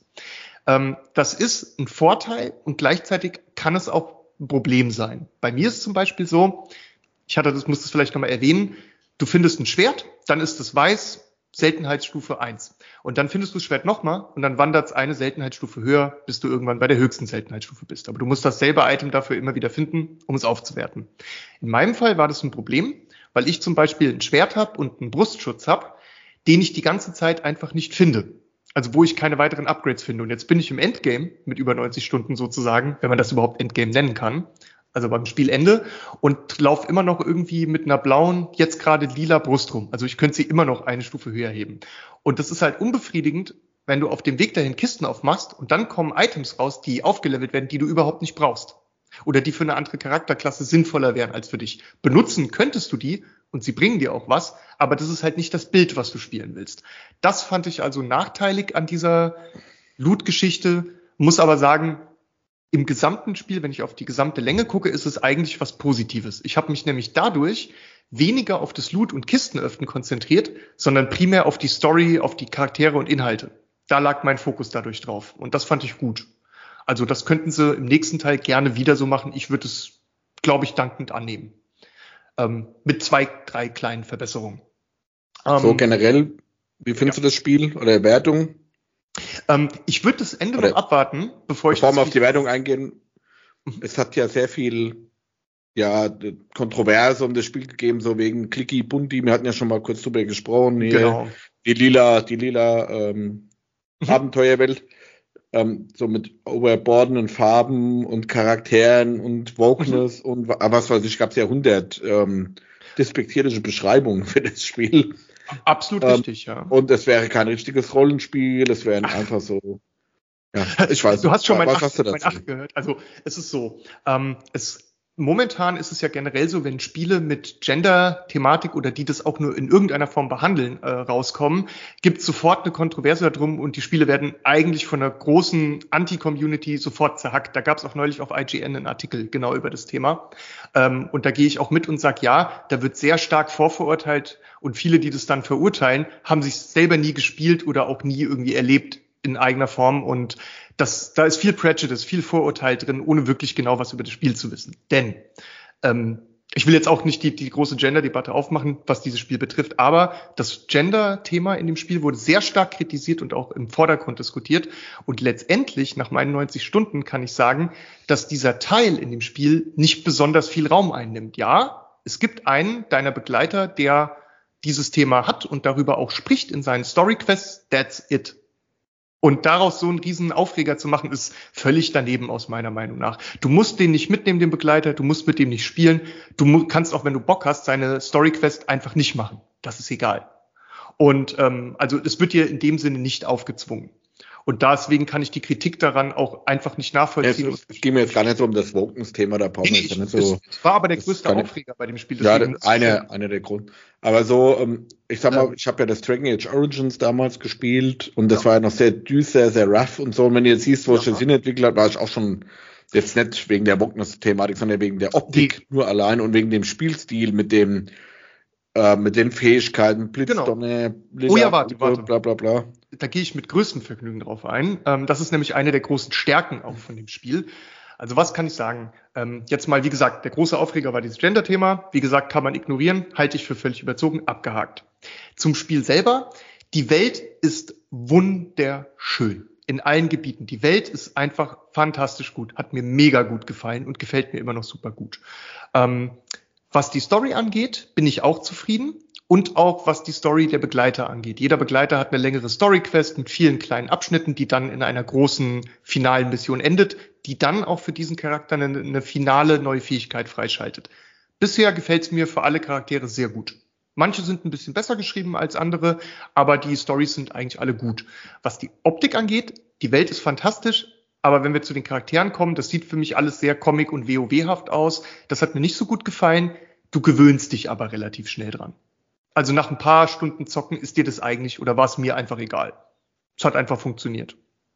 Das ist ein Vorteil und gleichzeitig kann es auch ein Problem sein. Bei mir ist es zum Beispiel so, ich hatte das, muss das vielleicht nochmal erwähnen, du findest ein Schwert, dann ist es weiß, Seltenheitsstufe eins. Und dann findest du das Schwert nochmal und dann wandert es eine Seltenheitsstufe höher, bis du irgendwann bei der höchsten Seltenheitsstufe bist. Aber du musst dasselbe Item dafür immer wieder finden, um es aufzuwerten. In meinem Fall war das ein Problem, weil ich zum Beispiel ein Schwert habe und einen Brustschutz habe, den ich die ganze Zeit einfach nicht finde. Also wo ich keine weiteren Upgrades finde. Und jetzt bin ich im Endgame mit über neunzig Stunden sozusagen, wenn man das überhaupt Endgame nennen kann. Also beim Spielende und laufe immer noch irgendwie mit einer blauen, jetzt gerade lila Brust rum. Also ich könnte sie immer noch eine Stufe höher heben. Und das ist halt unbefriedigend, wenn du auf dem Weg dahin Kisten aufmachst und dann kommen Items raus, die aufgelevelt werden, die du überhaupt nicht brauchst. Oder die für eine andere Charakterklasse sinnvoller wären als für dich. Benutzen könntest du die und sie bringen dir auch was, aber das ist halt nicht das Bild, was du spielen willst. Das fand ich also nachteilig an dieser Loot-Geschichte, muss aber sagen, im gesamten Spiel, wenn ich auf die gesamte Länge gucke, ist es eigentlich was Positives. Ich habe mich nämlich dadurch weniger auf das Loot- und Kistenöffnen konzentriert, sondern primär auf die Story, auf die Charaktere und Inhalte. Da lag mein Fokus dadurch drauf. Und das fand ich gut. Also das könnten sie im nächsten Teil gerne wieder so machen. Ich würde es, glaube ich, dankend annehmen. Ähm, mit zwei, drei kleinen Verbesserungen. Ähm, so generell, wie findest ja. du das Spiel oder Wertung? Ähm, ich würde das Ende Oder noch abwarten, bevor ich... Bevor das wir auf die Video- Wertung eingehen, es hat ja sehr viel ja, Kontroverse um das Spiel gegeben, so wegen Clicky Bunti. Wir hatten ja schon mal kurz drüber gesprochen. Hier, Genau. Die lila, die lila ähm, Mhm. Abenteuerwelt. Ähm, so mit overbordenen Farben und Charakteren und Wokeness Mhm. und wa- was weiß ich, gab es ja hundert ähm, despektierliche Beschreibungen für das Spiel. Absolut Ähm, richtig, ja. Und es wäre kein richtiges Rollenspiel, es wären einfach so, ja, ich weiß Du hast schon mein was Ach, hast du mein dazu? Ach gehört. Also es ist so, ähm, es momentan ist es ja generell so, wenn Spiele mit Gender-Thematik oder die das auch nur in irgendeiner Form behandeln, äh, rauskommen, gibt es sofort eine Kontroverse darum und die Spiele werden eigentlich von einer großen Anti-Community sofort zerhackt. Da gab es auch neulich auf I G N einen Artikel genau über das Thema. Ähm, und da gehe ich auch mit und sage, ja, da wird sehr stark vorverurteilt und viele, die das dann verurteilen, haben sich selber nie gespielt oder auch nie irgendwie erlebt in eigener Form und das, da ist viel Prejudice, viel Vorurteil drin, ohne wirklich genau was über das Spiel zu wissen. Denn ähm, ich will jetzt auch nicht die, die große Gender-Debatte aufmachen, was dieses Spiel betrifft, aber das Gender-Thema in dem Spiel wurde sehr stark kritisiert und auch im Vordergrund diskutiert. Und letztendlich, nach meinen neunzig Stunden, kann ich sagen, dass dieser Teil in dem Spiel nicht besonders viel Raum einnimmt. Ja, es gibt einen deiner Begleiter, der dieses Thema hat und darüber auch spricht in seinen Story-Quests. That's it. Und daraus so einen riesen Aufreger zu machen, ist völlig daneben aus meiner Meinung nach. Du musst den nicht mitnehmen, den Begleiter, du musst mit dem nicht spielen. Du mu- kannst auch, wenn du Bock hast, seine Story-Quest einfach nicht machen. Das ist egal. Und ähm, also es wird dir in dem Sinne nicht aufgezwungen. Und deswegen kann ich die Kritik daran auch einfach nicht Ja, nachvollziehen. es, es ging mir jetzt gar nicht so um das Wokens-Thema, da brauchen wir Nee, jetzt ja ich, nicht so. es war aber der das größte kann ich- Aufreger bei dem Spiel. Ja, deswegen muss ich eine, sagen, eine der Gründe. Aber so, ähm, ich sag mal, Ähm. ich habe ja das Dragon Age Origins damals gespielt und das war ja noch sehr düster, sehr rough und so. Und wenn du jetzt siehst, wo Ja. ich das hinentwickelt habe, war ich auch schon jetzt nicht wegen der Wokeness-Thematik, sondern wegen der Optik nur allein und wegen dem Spielstil mit dem, äh, mit den Fähigkeiten, Blitzdonner, Lila, Oh ja, warte, warte. bla bla bla. Da gehe ich mit größtem Vergnügen drauf ein. Ähm, das ist nämlich eine der großen Stärken auch von dem Spiel. Also was kann ich sagen? Ähm, jetzt mal, wie gesagt, der große Aufreger war dieses Gender-Thema. Wie gesagt, kann man ignorieren, halte ich für völlig überzogen, abgehakt. Zum Spiel selber. Die Welt ist wunderschön. In allen Gebieten. Die Welt ist einfach fantastisch gut. Hat mir mega gut gefallen und gefällt mir immer noch super gut. Ähm, was die Story angeht, bin ich auch zufrieden. Und auch was die Story der Begleiter angeht. Jeder Begleiter hat eine längere Story-Quest mit vielen kleinen Abschnitten, die dann in einer großen finalen Mission endet, die dann auch für diesen Charakter eine, eine finale neue Fähigkeit freischaltet. Bisher gefällt es mir für alle Charaktere sehr gut. Manche sind ein bisschen besser geschrieben als andere, aber die Storys sind eigentlich alle gut. Was die Optik angeht, die Welt ist fantastisch, aber wenn wir zu den Charakteren kommen, das sieht für mich alles sehr Comic- und WoW-haft aus. Das hat mir nicht so gut gefallen. Du gewöhnst dich aber relativ schnell dran. Also nach ein paar Stunden Zocken ist dir das eigentlich, oder war es mir einfach egal. Es hat einfach funktioniert.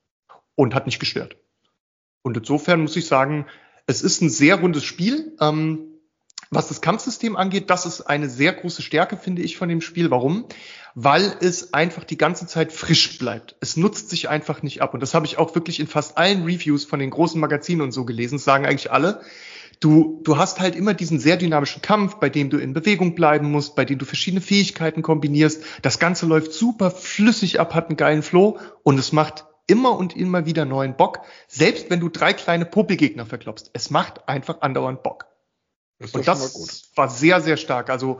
Und hat nicht gestört. Und insofern muss ich sagen, es ist ein sehr rundes Spiel. Ähm, was das Kampfsystem angeht, das ist eine sehr große Stärke, finde ich, von dem Spiel. Warum? Weil es einfach die ganze Zeit frisch bleibt. Es nutzt sich einfach nicht ab. Und das habe ich auch wirklich in fast allen Reviews von den großen Magazinen und so gelesen. Das sagen eigentlich alle. Du, du hast halt immer diesen sehr dynamischen Kampf, bei dem du in Bewegung bleiben musst, bei dem du verschiedene Fähigkeiten kombinierst. Das Ganze läuft super flüssig ab, hat einen geilen Flow und es macht immer und immer wieder neuen Bock, selbst wenn du drei kleine Popelgegner verklopst. Es macht einfach andauernd Bock. Das und das war sehr, sehr stark. Also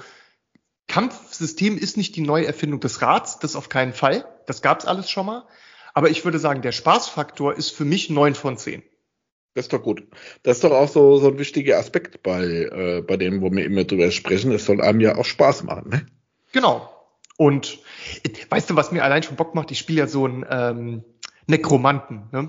Kampfsystem ist nicht die neue Erfindung des Rads, das auf keinen Fall. Das gab's alles schon mal. Aber ich würde sagen, der Spaßfaktor ist für mich neun von zehn. Das ist doch gut. Das ist doch auch so, so ein wichtiger Aspekt bei, äh, bei dem, wo wir immer drüber sprechen. Es soll einem ja auch Spaß machen, ne? Genau. Und weißt du, was mir allein schon Bock macht? Ich spiele ja so einen ähm, Nekromanten, ne?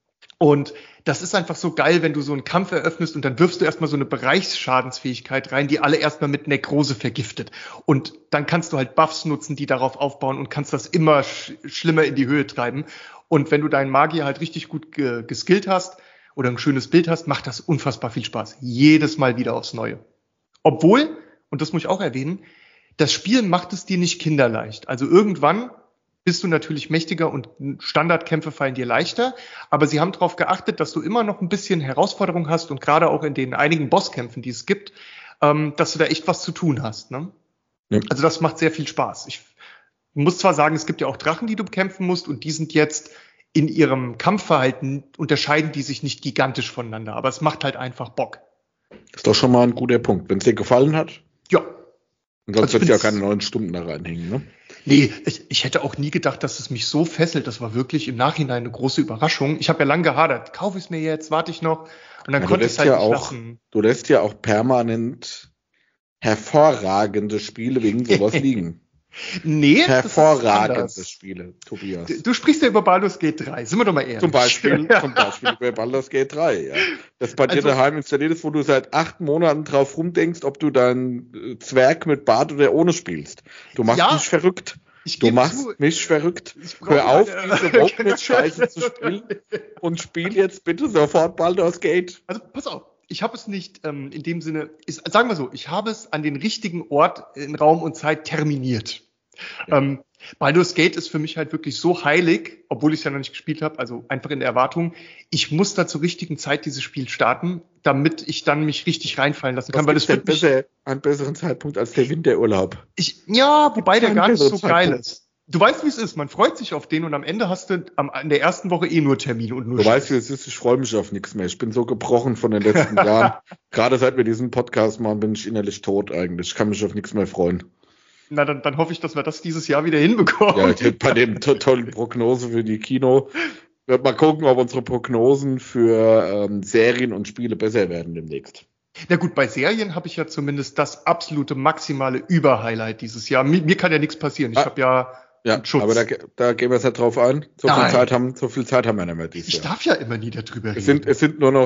Und das ist einfach so geil, wenn du so einen Kampf eröffnest und dann wirfst du erstmal so eine Bereichsschadensfähigkeit rein, die alle erstmal mit Nekrose vergiftet. Und dann kannst du halt Buffs nutzen, die darauf aufbauen und kannst das immer sch- schlimmer in die Höhe treiben. Und wenn du deinen Magier halt richtig gut ge- geskillt hast oder ein schönes Bild hast, macht das unfassbar viel Spaß. Jedes Mal wieder aufs Neue. Obwohl, und das muss ich auch erwähnen, das Spiel macht es dir nicht kinderleicht. Also irgendwann bist du natürlich mächtiger und Standardkämpfe fallen dir leichter. Aber sie haben darauf geachtet, dass du immer noch ein bisschen Herausforderung hast und gerade auch in den einigen Bosskämpfen, die es gibt, ähm, dass du da echt was zu tun hast. Ne? Ja. Also das macht sehr viel Spaß. Ich muss zwar sagen, es gibt ja auch Drachen, die du bekämpfen musst und die sind jetzt in ihrem Kampfverhalten, unterscheiden die sich nicht gigantisch voneinander. Aber es macht halt einfach Bock. Das ist doch schon mal ein guter Punkt. Wenn es dir gefallen hat? Ja. Und sonst also wird ja keine neun Stunden da reinhängen, ne? Nee, ich, ich hätte auch nie gedacht, dass es mich so fesselt. Das war wirklich im Nachhinein eine große Überraschung. Ich habe ja lange gehadert. Kaufe ich es mir jetzt, warte ich noch. Und dann ja, konnte ich es halt ja nicht auch, lassen. Du lässt ja auch permanent hervorragende Spiele wegen sowas liegen. Nee, hervorragende Spiele, Tobias. Du, du sprichst ja über Baldur's Gate drei, sind wir doch mal ehrlich. Zum Beispiel, zum Beispiel über Baldur's Gate drei, ja. Das bei dir also, daheim installiert ist, wo du seit acht Monaten drauf rumdenkst, ob du deinen Zwerg mit Bart oder ohne spielst. Du machst ja, mich verrückt. Du machst zu, mich verrückt. Hör auf, eine, diese Rogueless-Scheiße zu spielen und spiel jetzt bitte sofort Baldur's Gate. Also pass auf. Ich habe es nicht ähm, in dem Sinne, ist, sagen wir so, ich habe es an den richtigen Ort in Raum und Zeit terminiert. Ja. Ähm, Baldur's Gate ist für mich halt wirklich so heilig, obwohl ich es ja noch nicht gespielt habe, also einfach in der Erwartung, ich muss da zur richtigen Zeit dieses Spiel starten, damit ich dann mich richtig reinfallen lassen kann. Was weil das wird besser, einen besseren Zeitpunkt als der Winterurlaub. Ich, ja, wobei der gar nicht so geil ist. Du weißt, wie es ist. Man freut sich auf den und am Ende hast du am, in der ersten Woche eh nur Termine und nur Du weißt, wie es ist. Ich freue mich auf nichts mehr. Ich bin so gebrochen von den letzten Jahren. Gerade seit wir diesen Podcast machen, bin ich innerlich tot eigentlich. Ich kann mich auf nichts mehr freuen. Na, dann, dann hoffe ich, dass wir das dieses Jahr wieder hinbekommen. Ja, bei dem to- tollen Prognose für die Kino. Wird mal gucken, ob unsere Prognosen für ähm, Serien und Spiele besser werden demnächst. Na gut, bei Serien habe ich ja zumindest das absolute maximale Überhighlight dieses Jahr. Mir, mir kann ja nichts passieren. Ich ah. habe ja Ja, aber da, da gehen wir jetzt nicht drauf ein. So viel, Zeit haben, so viel Zeit haben wir nicht mehr dieses ich Jahr. Ich darf ja immer nie darüber reden. Es sind, es sind nur noch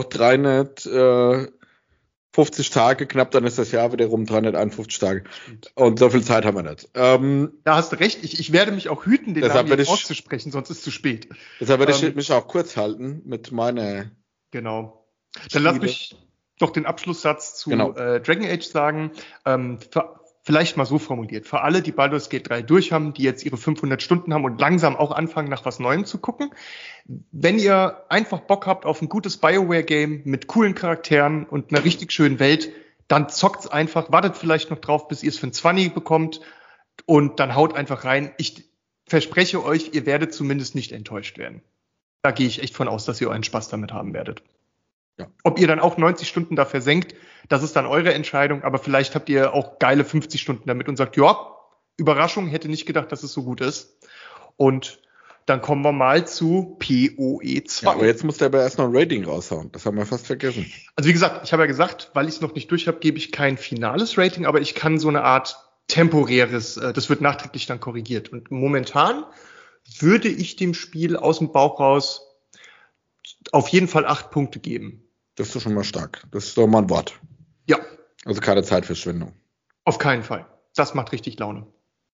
dreihundertfünfzig Tage, knapp dann ist das Jahr wieder rum, dreihunderteinundfünfzig Tage. Und so viel Zeit haben wir nicht. Ähm, da hast du recht. Ich, ich werde mich auch hüten, den Namen jetzt ich, auszusprechen, sonst ist es zu spät. Deshalb werde ähm, ich mich auch kurz halten mit meiner Genau. Dann Spiele. Lass mich doch den Abschlusssatz zu genau. äh, Dragon Age sagen. Ähm, für, Vielleicht mal so formuliert. Für alle, die Baldur's Gate drei durch haben, die jetzt ihre fünfhundert Stunden haben und langsam auch anfangen, nach was Neuem zu gucken. Wenn ihr einfach Bock habt auf ein gutes BioWare-Game mit coolen Charakteren und einer richtig schönen Welt, dann zockt's einfach, wartet vielleicht noch drauf, bis ihr es für ein zwanzig bekommt und dann haut einfach rein. Ich verspreche euch, ihr werdet zumindest nicht enttäuscht werden. Da gehe ich echt von aus, dass ihr euren Spaß damit haben werdet. Ja. Ob ihr dann auch neunzig Stunden da versenkt, das ist dann eure Entscheidung, aber vielleicht habt ihr auch geile fünfzig Stunden damit und sagt, ja, Überraschung, hätte nicht gedacht, dass es so gut ist. Und dann kommen wir mal zu P O E zwei. Ja, aber jetzt muss der aber erst noch ein Rating raushauen. Das haben wir fast vergessen. Also wie gesagt, ich habe ja gesagt, weil ich es noch nicht durch habe, gebe ich kein finales Rating, aber ich kann so eine Art temporäres, das wird nachträglich dann korrigiert. Und momentan würde ich dem Spiel aus dem Bauch raus auf jeden Fall acht Punkte geben. Das ist doch schon mal stark. Das ist doch mal ein Wort. Ja. Also keine Zeitverschwendung. Auf keinen Fall. Das macht richtig Laune.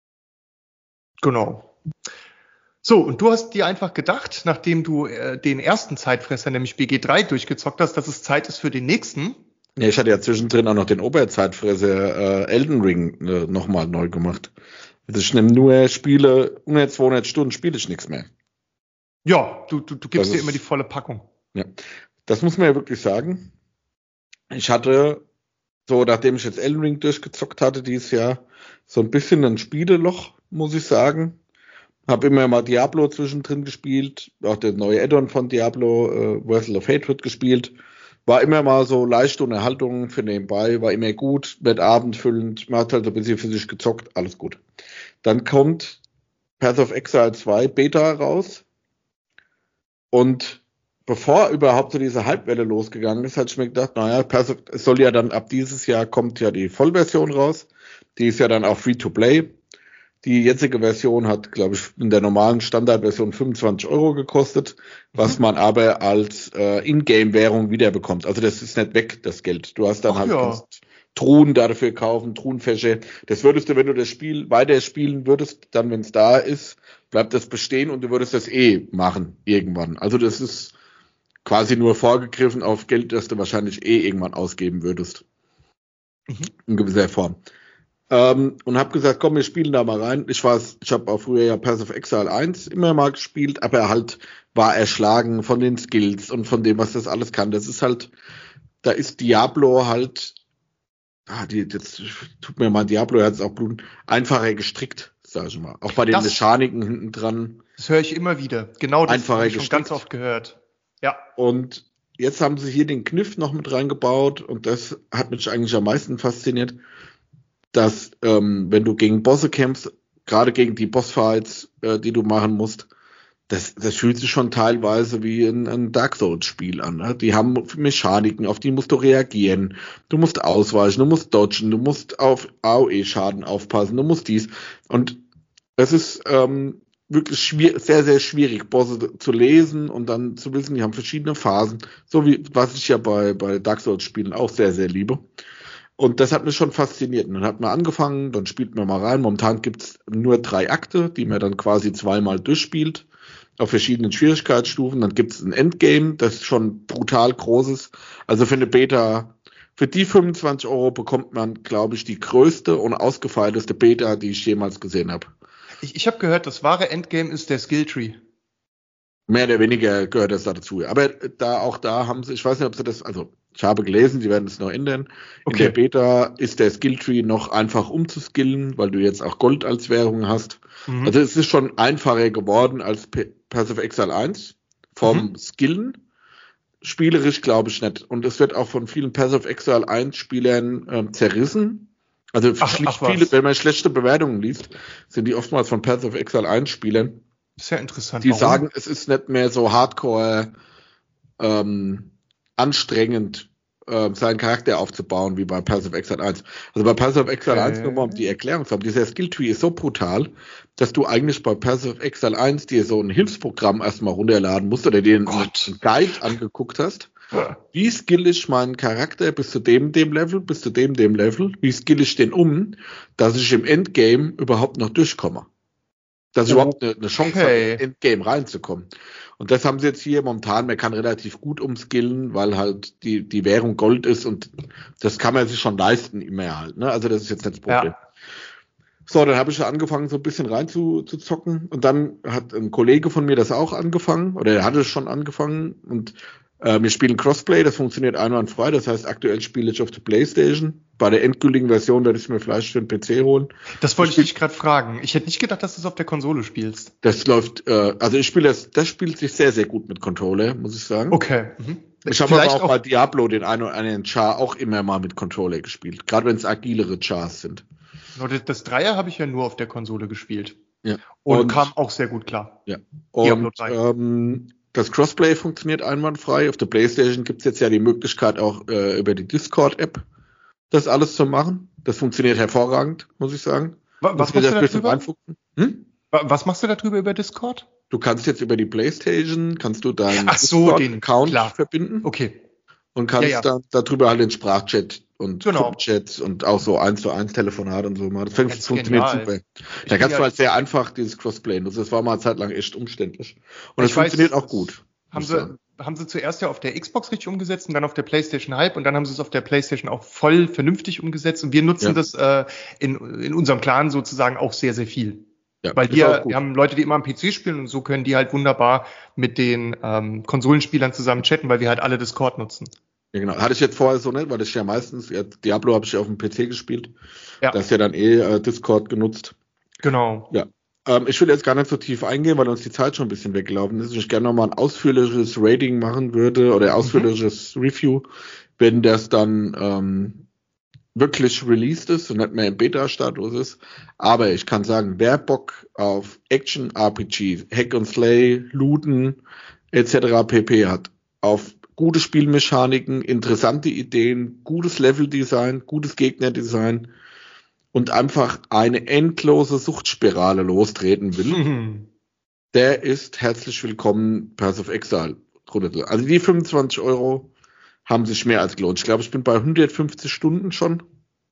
Genau. So, und du hast dir einfach gedacht, nachdem du äh, den ersten Zeitfresser, nämlich B G drei, durchgezockt hast, dass es Zeit ist für den nächsten. Ja, ich hatte ja zwischendrin auch noch den Oberzeitfresser äh, Elden Ring äh, nochmal neu gemacht. Also ich nehme nur Spiele, unter zweihundert Stunden spiele ich nichts mehr. Ja, du, du, du gibst das dir ist, immer die volle Packung. Ja, das muss man ja wirklich sagen. ich hatte, so nachdem ich jetzt Elden Ring durchgezockt hatte dieses Jahr, so ein bisschen ein Spieleloch, muss ich sagen. Hab immer mal Diablo zwischendrin gespielt, auch der neue Add-on von Diablo, äh, Wrestle of Hatred gespielt. War immer mal so leichte Unterhaltung für nebenbei, war immer gut, wird abendfüllend, man hat halt ein bisschen für sich gezockt, alles gut. Dann kommt Path of Exile zwei Beta raus und bevor überhaupt so diese Hypewelle losgegangen ist, hatte ich mir gedacht, naja, Path of, es soll ja dann ab dieses Jahr kommt ja die Vollversion raus, die ist ja dann auch Free-to-Play. Die jetzige Version hat, glaube ich, in der normalen Standardversion fünfundzwanzig Euro gekostet, was man aber als äh, Ingame-Währung wiederbekommt. Also das ist nicht weg, das Geld. Du hast dann Ach halt ja. kannst Truhen dafür kaufen, Truhenfäsche. Das würdest du, wenn du das Spiel weiterspielen würdest, dann, wenn es da ist, bleibt das bestehen und du würdest das eh machen irgendwann. Also das ist quasi nur vorgegriffen auf Geld, das du wahrscheinlich eh irgendwann ausgeben würdest. Mhm. In gewisser Form. Ähm, und habe gesagt, komm, wir spielen da mal rein. Ich weiß, ich habe auch früher ja Path of Exile eins immer mal gespielt, aber halt war erschlagen von den Skills und von dem, was das alles kann. Das ist halt, da ist Diablo halt, ah, die, jetzt tut mir mal Diablo jetzt auch Blut, einfacher gestrickt, sag ich mal. Auch bei den das, Mechaniken hinten dran. Das höre ich immer wieder. Genau, das einfacher habe ich schon gestrickt. ganz oft gehört. Ja. Und jetzt haben sie hier den Kniff noch mit reingebaut und das hat mich eigentlich am meisten fasziniert, dass ähm, wenn du gegen Bosse kämpfst, gerade gegen die Bossfights, äh, die du machen musst, das, das fühlt sich schon teilweise wie ein, ein Dark Souls-Spiel an. Ne? Die haben Mechaniken, auf die musst du reagieren. Du musst ausweichen, du musst dodgen, du musst auf A O E-Schaden aufpassen, du musst dies. Und es ist ähm, wirklich schwierig, sehr, sehr schwierig, Bosse zu lesen und dann zu wissen, die haben verschiedene Phasen. So wie, was ich ja bei, bei Dark Souls-Spielen auch sehr, sehr liebe. Und das hat mich schon fasziniert. Und dann hat man angefangen, dann spielt man mal rein. Momentan gibt's nur drei Akte, die man dann quasi zweimal durchspielt, auf verschiedenen Schwierigkeitsstufen. Dann gibt's ein Endgame, das schon brutal groß ist. Also für eine Beta, für die fünfundzwanzig Euro bekommt man, glaube ich, die größte und ausgefeilteste Beta, die ich jemals gesehen habe. Ich, ich habe gehört, das wahre Endgame ist der Skilltree. Mehr oder weniger gehört das dazu. Aber da auch da haben sie, ich weiß nicht, ob sie das, also ich habe gelesen, sie werden es noch ändern. Okay. In der Beta ist der Skilltree noch einfach umzuskillen, weil du jetzt auch Gold als Währung hast. Mhm. Also es ist schon einfacher geworden als P- Path of Exile eins vom mhm. Skillen. Spielerisch glaube ich nicht. Und es wird auch von vielen Path of Exile eins Spielern ähm, zerrissen. Also ach, ach viele, wenn man schlechte Bewertungen liest, sind die oftmals von Path of Exile eins Spielern. Sehr interessant. Die Warum? sagen, es ist nicht mehr so hardcore ähm, anstrengend, äh, seinen Charakter aufzubauen, wie bei Path of Exile eins. Also bei Path of Exile okay. eins, nur mal um die Erklärung zu haben, dieser Skilltree ist so brutal, dass du eigentlich bei Path of Exile eins dir so ein Hilfsprogramm erstmal runterladen musst oder dir einen, einen Guide angeguckt hast. Ja. Wie skill ich meinen Charakter bis zu dem, dem Level, bis zu dem, dem Level? Wie skill ich den um, dass ich im Endgame überhaupt noch durchkomme? Dass ich oh. überhaupt eine, eine Chance okay. habe, ins Endgame reinzukommen. Und das haben sie jetzt hier momentan, man kann relativ gut umskillen, weil halt die, die Währung Gold ist und das kann man sich schon leisten immer halt, ne? Also das ist jetzt nicht das Problem. Ja. So, dann habe ich angefangen, so ein bisschen rein zu, zu zocken und dann hat ein Kollege von mir das auch angefangen, oder er hatte es schon angefangen und äh, wir spielen Crossplay, das funktioniert einwandfrei, das heißt, aktuell spiele ich auf der Playstation. Bei der endgültigen Version werde ich mir vielleicht für den P C holen. Das wollte ich, ich dich gerade fragen. Ich hätte nicht gedacht, dass du es auf der Konsole spielst. Das läuft, äh, also ich spiele das, das spielt sich sehr, sehr gut mit Controller, muss ich sagen. Okay. Mhm. Ich habe aber auch, auch bei Diablo den einen oder anderen Char auch immer mal mit Controller gespielt, gerade wenn es agilere Chars sind. Das Dreier habe ich ja nur auf der Konsole gespielt. Ja. Und, und kam auch sehr gut klar. Ja. Und ähm, das Crossplay funktioniert einwandfrei. Auf der PlayStation gibt es jetzt ja die Möglichkeit auch äh, über die Discord-App das alles zu machen. Das funktioniert hervorragend, muss ich sagen. Was, was machst du da drüber? Hm? Was machst du da drüber über Discord? Du kannst jetzt über die PlayStation, kannst du deinen Ach so, den Account klar. verbinden. Okay. Und kannst ja, ja. dann darüber halt den Sprachchat und genau. Chats und auch so eins zu eins Telefonat und so mal. Das Ganz funktioniert genial. Super. Da kannst du halt sehr einfach dieses Crossplay nutzen. Das war mal eine Zeit lang echt umständlich. Und es funktioniert auch gut. Haben sie, haben sie zuerst ja auf der Xbox richtig umgesetzt und dann auf der PlayStation halb und dann haben sie es auf der PlayStation auch voll vernünftig umgesetzt und wir nutzen ja. das äh, in, in unserem Clan sozusagen auch sehr, sehr viel. Ja, weil wir, wir haben Leute, die immer am P C spielen und so können die halt wunderbar mit den ähm, Konsolenspielern zusammen chatten, weil wir halt alle Discord nutzen. Ja, genau. Hatte ich jetzt vorher so nicht, weil ich ja meistens, ja, Diablo habe ich ja auf dem P C gespielt. Ja. Da ist ja dann eh äh, Discord genutzt. Genau. Ja. Ähm, ich will jetzt gar nicht so tief eingehen, weil uns die Zeit schon ein bisschen weggelaufen ist. Ich gerne nochmal ein ausführliches Rating machen würde oder ausführliches mhm. Review, wenn das dann ähm, wirklich released ist und nicht mehr im Beta-Status ist. Aber ich kann sagen, wer Bock auf Action-R P G, Hack and Slay, Looten et cetera pp. Hat, auf gute Spielmechaniken, interessante Ideen, gutes Leveldesign, gutes Gegnerdesign und einfach eine endlose Suchtspirale lostreten will, mhm. der ist herzlich willkommen, Path of Exile. Also die fünfundzwanzig Euro haben sich mehr als gelohnt. Ich glaube, ich bin bei hundertfünfzig Stunden schon.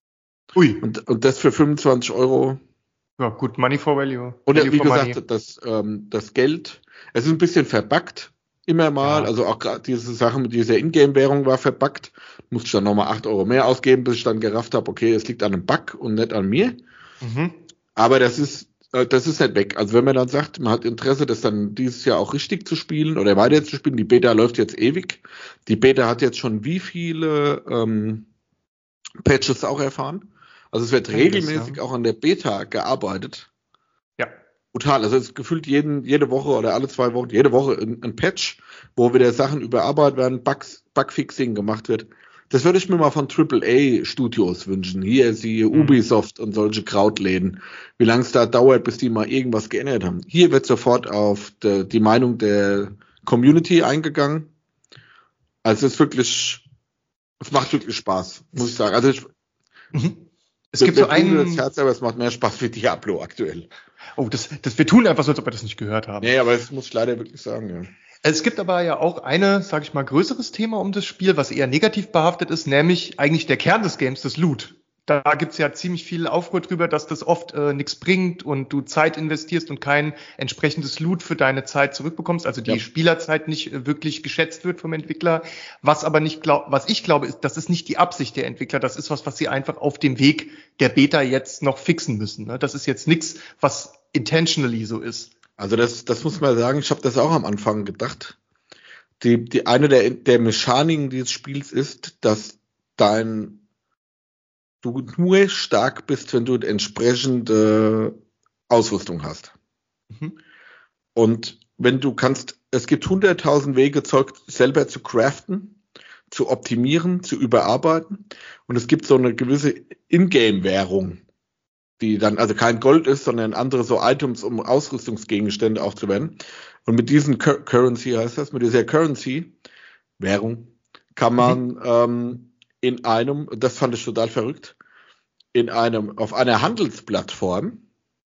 Ui. Und, und das für fünfundzwanzig Euro. Ja, gut, Money for Value. Und Value wie gesagt, money. das, ähm, das Geld, es ist ein bisschen verbuggt. Immer mal, ja. Also auch gerade diese Sache mit dieser Ingame-Währung war verbuggt. Musste ich dann nochmal acht Euro mehr ausgeben, bis ich dann gerafft habe, okay, es liegt an einem Bug und nicht an mir. Mhm. Aber das ist, äh, das ist nicht weg. Also wenn man dann sagt, man hat Interesse, das dann dieses Jahr auch richtig zu spielen oder weiter zu spielen, die Beta läuft jetzt ewig. Die Beta hat jetzt schon wie viele ähm, Patches auch erfahren. Also es wird regelmäßig ja. auch an der Beta gearbeitet. Ja. Total, also es ist gefühlt jeden, jede Woche oder alle zwei Wochen, jede Woche ein, ein Patch, wo wieder Sachen überarbeitet werden, Bugs, Bugfixing gemacht wird. Das würde ich mir mal von Triple A Studios wünschen. Hier siehe mhm. Ubisoft und solche Krautläden. Wie lange es da dauert, bis die mal irgendwas geändert haben. Hier wird sofort auf de, die Meinung der Community eingegangen. Also es ist wirklich, es macht wirklich Spaß, muss ich sagen. Also ich, mhm. Es gibt so einen, das Herz, aber es macht mehr Spaß wie Diablo aktuell. Oh, das, das, wir tun einfach so, als ob wir das nicht gehört haben. Nee, aber das muss ich leider wirklich sagen, ja. Es gibt aber ja auch eine, sage ich mal, größeres Thema um das Spiel, was eher negativ behaftet ist, nämlich eigentlich der Kern des Games, das Loot. Da gibt's ja ziemlich viel Aufruhr drüber, dass das oft äh, nichts bringt und du Zeit investierst und kein entsprechendes Loot für deine Zeit zurückbekommst, also die ja. Spielerzeit nicht äh, wirklich geschätzt wird vom Entwickler. Was aber nicht glaub, was ich glaube, ist, das ist nicht die Absicht der Entwickler, das ist was, was sie einfach auf dem Weg der Beta jetzt noch fixen müssen. Ne? Das ist jetzt nichts, was intentionally so ist. Also das, das muss man sagen, ich habe das auch am Anfang gedacht. Die, die eine der, der Mechaniken dieses Spiels ist, dass dein du nur stark bist, wenn du entsprechende Ausrüstung hast. Mhm. Und wenn du kannst, es gibt hunderttausend Wege, Zeug selber zu craften, zu optimieren, zu überarbeiten. Und es gibt so eine gewisse Ingame-Währung, die dann also kein Gold ist, sondern andere so Items, um Ausrüstungsgegenstände aufzuwenden. Und mit diesen Cur- Currency heißt das, mit dieser Currency, Währung, kann man mhm. ähm, in einem, das fand ich total verrückt, in einem, auf einer Handelsplattform,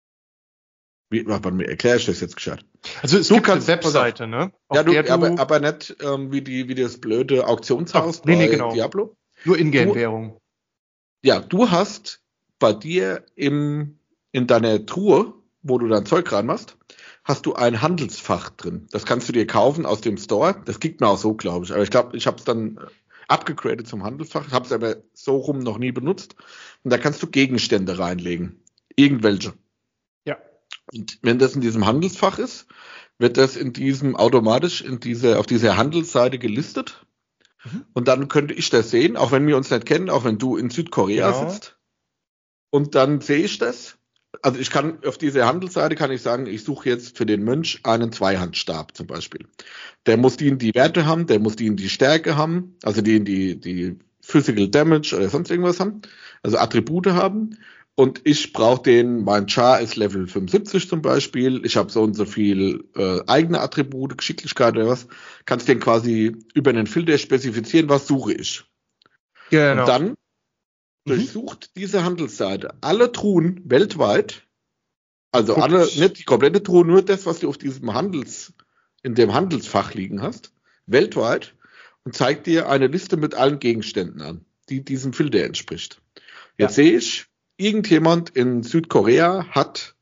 wie, warte, wie erkläre ich das jetzt gescheit? Also es du gibt kannst, eine Webseite, ne? Auf ja, du, du aber, aber nicht ähm, wie die, wie das blöde Auktionshaus Ach, nee, bei nee, genau. Diablo. Nur Ingame-Währung. Ja, du hast bei dir im, in deiner Truhe, wo du dein Zeug reinmachst, hast du ein Handelsfach drin. Das kannst du dir kaufen aus dem Store. Das kriegt man auch so, glaube ich. Aber ich glaube, ich habe es dann abgegradet zum Handelsfach, habe es aber so rum noch nie benutzt. Und da kannst du Gegenstände reinlegen. Irgendwelche. Ja. Und wenn das in diesem Handelsfach ist, wird das in diesem automatisch in dieser, auf dieser Handelsseite gelistet. Mhm. Und dann könnte ich das sehen, auch wenn wir uns nicht kennen, auch wenn du in Südkorea genau. sitzt. Und dann sehe ich das. Also ich kann auf dieser Handelsseite kann ich sagen, ich suche jetzt für den Mönch einen Zweihandstab zum Beispiel. Der muss die in die Werte haben, der muss die in die Stärke haben, also die in die, die Physical Damage oder sonst irgendwas haben, also Attribute haben. Und ich brauche den, mein Char ist Level fünfundsiebzig zum Beispiel, ich habe so und so viel äh, eigene Attribute, Geschicklichkeit oder was, kannst den quasi über einen Filter spezifizieren, was suche ich. Genau. Und dann durchsucht mhm. diese Handelsseite alle Truhen weltweit, also Guck alle, ich. nicht die komplette Truhe, nur das, was du auf diesem Handels, in dem Handelsfach liegen hast, weltweit, und zeigt dir eine Liste mit allen Gegenständen an, die diesem Filter entspricht. Jetzt ja. sehe ich, irgendjemand in Südkorea hat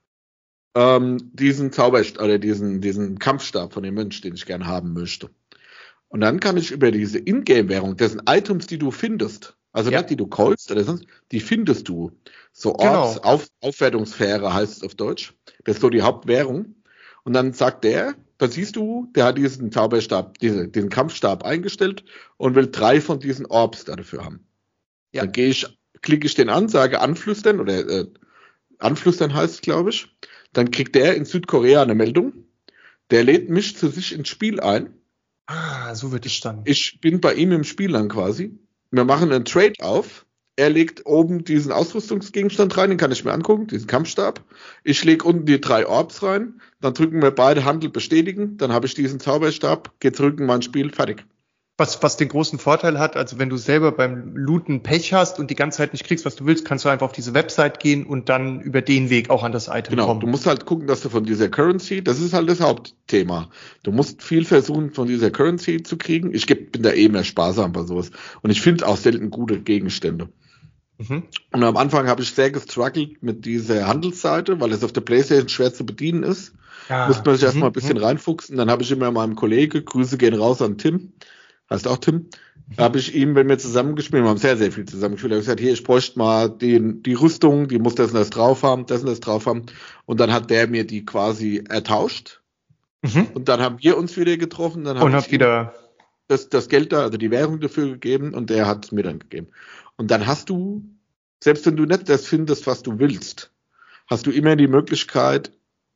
ähm, diesen Zauberstab oder diesen, diesen Kampfstab von dem Mönch, den ich gerne haben möchte. Und dann kann ich über diese Ingame-Währung, das sind Items, die du findest, also ja. nicht die du callst oder sonst, die findest du. So Orts, genau. Auf, Aufwertungssphäre heißt es auf Deutsch. Das ist so die Hauptwährung. Und dann sagt der, da siehst du, der hat diesen Zauberstab, diese, diesen Kampfstab eingestellt und will drei von diesen Orbs dafür haben. Ja. Dann gehe ich, klicke ich den an, sage anflüstern oder äh, anflüstern heißt es, glaube ich. Dann kriegt der in Südkorea eine Meldung. Der lädt mich zu sich ins Spiel ein. Ah, so wird es dann. Ich bin bei ihm im Spiel dann quasi. Wir machen einen Trade auf. Er legt oben diesen Ausrüstungsgegenstand rein, den kann ich mir angucken, diesen Kampfstab. Ich lege unten die drei Orbs rein, dann drücken wir beide Handel bestätigen, dann habe ich diesen Zauberstab, gehe zurück in mein Spiel, fertig. Was, was den großen Vorteil hat, also wenn du selber beim Looten Pech hast und die ganze Zeit nicht kriegst, was du willst, kannst du einfach auf diese Website gehen und dann über den Weg auch an das Item genau, kommen. Genau, du musst halt gucken, dass du von dieser Currency, das ist halt das Hauptthema. Du musst viel versuchen, von dieser Currency zu kriegen. Ich bin da eh mehr sparsam bei sowas. Und ich finde auch selten gute Gegenstände. Mhm. Und am Anfang habe ich sehr gestruggelt mit dieser Handelsseite, weil es auf der PlayStation schwer zu bedienen ist. Ja. Musste man sich mhm. erstmal ein bisschen mhm. reinfuchsen. Dann habe ich immer meinem Kollege, Grüße gehen raus an Tim, heißt auch Tim, mhm. habe ich ihm, wenn wir zusammengespielt haben, wir haben sehr, sehr viel zusammengespielt, habe ich gesagt, hier, ich bräuchte mal die, die Rüstung, die muss das und das drauf haben, das und das drauf haben. Und dann hat der mir die quasi ertauscht. Mhm. Und dann haben wir uns wieder getroffen. Dann und hab wieder das, das Geld da, also die Währung dafür gegeben und der hat es mir dann gegeben. Und dann hast du, selbst wenn du nicht das findest, was du willst, hast du immer die Möglichkeit,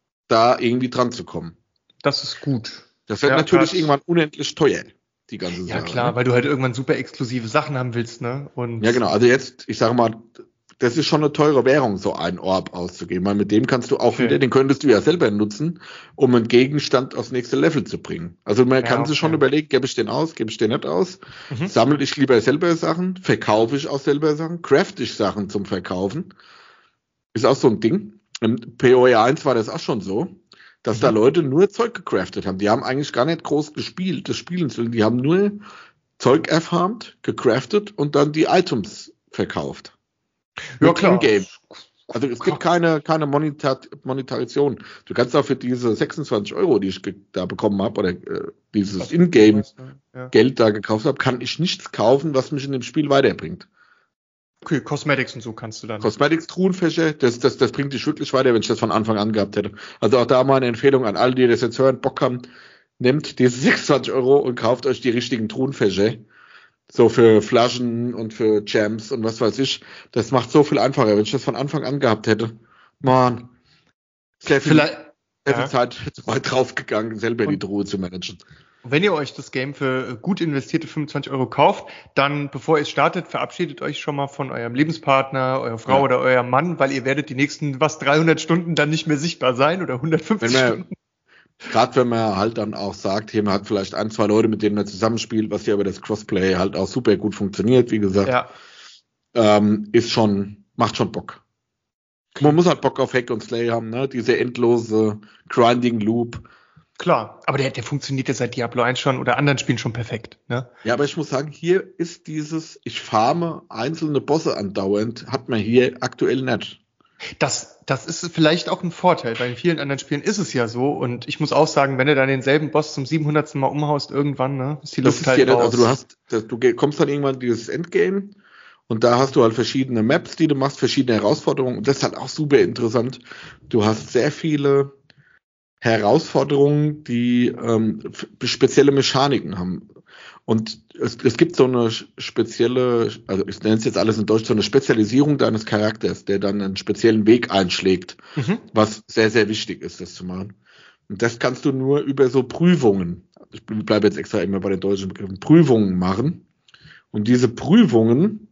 da irgendwie dran zu kommen. Das ist gut. Das wird ja, natürlich klar. Irgendwann unendlich teuer, die ganze ja, Sache. Ja klar, ne? Weil du halt irgendwann super exklusive Sachen haben willst, ne? Und ja genau, also jetzt, ich sage mal, das ist schon eine teure Währung, so ein Orb auszugeben, weil mit dem kannst du auch okay. wieder, den könntest du ja selber nutzen, um einen Gegenstand aufs nächste Level zu bringen. Also man ja, kann okay. sich schon überlegen, gebe ich den aus, gebe ich den nicht aus, mhm. sammle ich lieber selber Sachen, verkaufe ich auch selber Sachen, crafte ich Sachen zum Verkaufen. Ist auch so ein Ding. Im P O E eins war das auch schon so, dass mhm. da Leute nur Zeug gecraftet haben. Die haben eigentlich gar nicht groß gespielt, das Spielen zu, die haben nur Zeug erfarmt, gecraftet und dann die Items verkauft. Ja, klar. Game. Also es gibt keine, keine Monetar- Monetarisation. Du kannst auch für diese sechsundzwanzig Euro, die ich ge- da bekommen habe, oder äh, dieses Ingame-Geld ja. da gekauft habe, kann ich nichts kaufen, was mich in dem Spiel weiterbringt. Okay, Cosmetics und so kannst du dann. Cosmetics, Truhenfächer, das, das, das bringt dich wirklich weiter, wenn ich das von Anfang an gehabt hätte. Also auch da mal eine Empfehlung an alle, die das jetzt hören, Bock haben, nehmt diese sechsundzwanzig Euro und kauft euch die richtigen Truhenfächer. So für Flaschen und für Jams und was weiß ich. Das macht so viel einfacher. Wenn ich das von Anfang an gehabt hätte, man, sehr viel, sehr viel ja. Zeit weit draufgegangen, selber und die Truhe zu managen. Wenn ihr euch das Game für gut investierte fünfundzwanzig Euro kauft, dann, bevor ihr startet, verabschiedet euch schon mal von eurem Lebenspartner, eurer Frau ja. oder eurem Mann, weil ihr werdet die nächsten, was, dreihundert Stunden dann nicht mehr sichtbar sein oder hundertfünfzig wenn man, Stunden. Gerade wenn man halt dann auch sagt, hier man hat vielleicht ein, zwei Leute, mit denen man zusammenspielt, was ja über das Crossplay halt auch super gut funktioniert, wie gesagt, ja. ähm, ist schon, macht schon Bock. Man muss halt Bock auf Hack und Slay haben, ne? Diese endlose Grinding Loop. Klar, aber der, der funktioniert ja seit Diablo eins schon oder anderen Spielen schon perfekt, ne? Ja, aber ich muss sagen, hier ist dieses, ich farme einzelne Bosse andauernd, hat man hier aktuell nicht. Das, das ist vielleicht auch ein Vorteil, weil in vielen anderen Spielen ist es ja so und ich muss auch sagen, wenn du dann denselben Boss zum siebenhundertsten Mal umhaust, irgendwann, ne, ist die Luft halt raus. Also du hast, du kommst dann irgendwann in dieses Endgame und da hast du halt verschiedene Maps, die du machst, verschiedene Herausforderungen und das ist halt auch super interessant. Du hast sehr viele Herausforderungen, die ähm, spezielle Mechaniken haben. Und es, es gibt so eine spezielle, also ich nenne es jetzt alles in Deutsch, so eine Spezialisierung deines Charakters, der dann einen speziellen Weg einschlägt, mhm. was sehr, sehr wichtig ist, das zu machen. Und das kannst du nur über so Prüfungen, ich bleibe jetzt extra immer bei den deutschen Begriffen, Prüfungen machen. Und diese Prüfungen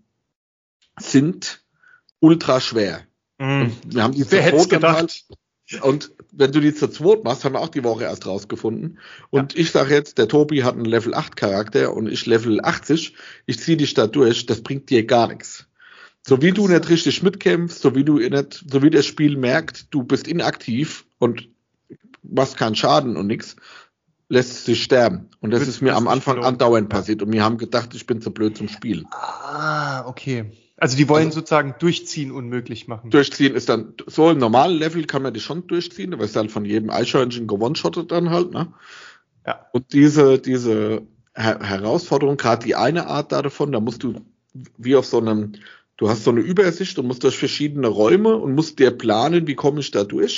sind ultra schwer. Mhm. Und wir haben die Wer hätte es gedacht? Halt, und wenn du die zu zweit machst, haben wir auch die Woche erst rausgefunden. Und ja. ich sage jetzt, der Tobi hat einen Level acht Charakter und ich Level achtzig. Ich ziehe dich da durch, das bringt dir gar nichts. So wie du nicht richtig mitkämpfst, so wie du nicht, so wie das Spiel merkt, du bist inaktiv und machst keinen Schaden und nichts, lässt es dich sterben. Und das, das ist mir am Anfang andauernd passiert. Und wir haben gedacht, ich bin zu blöd zum Spiel. Ah, okay. Also die wollen also, sozusagen Durchziehen unmöglich machen. Durchziehen ist dann, so im normalen Level kann man die schon durchziehen, aber es ist dann von jedem Eichhörnchen gewone-shottet dann halt, ne? Ja. Und diese, diese Her- Herausforderung, gerade die eine Art davon, da musst du wie auf so einem, du hast so eine Übersicht und musst durch verschiedene Räume und musst dir planen, wie komme ich da durch.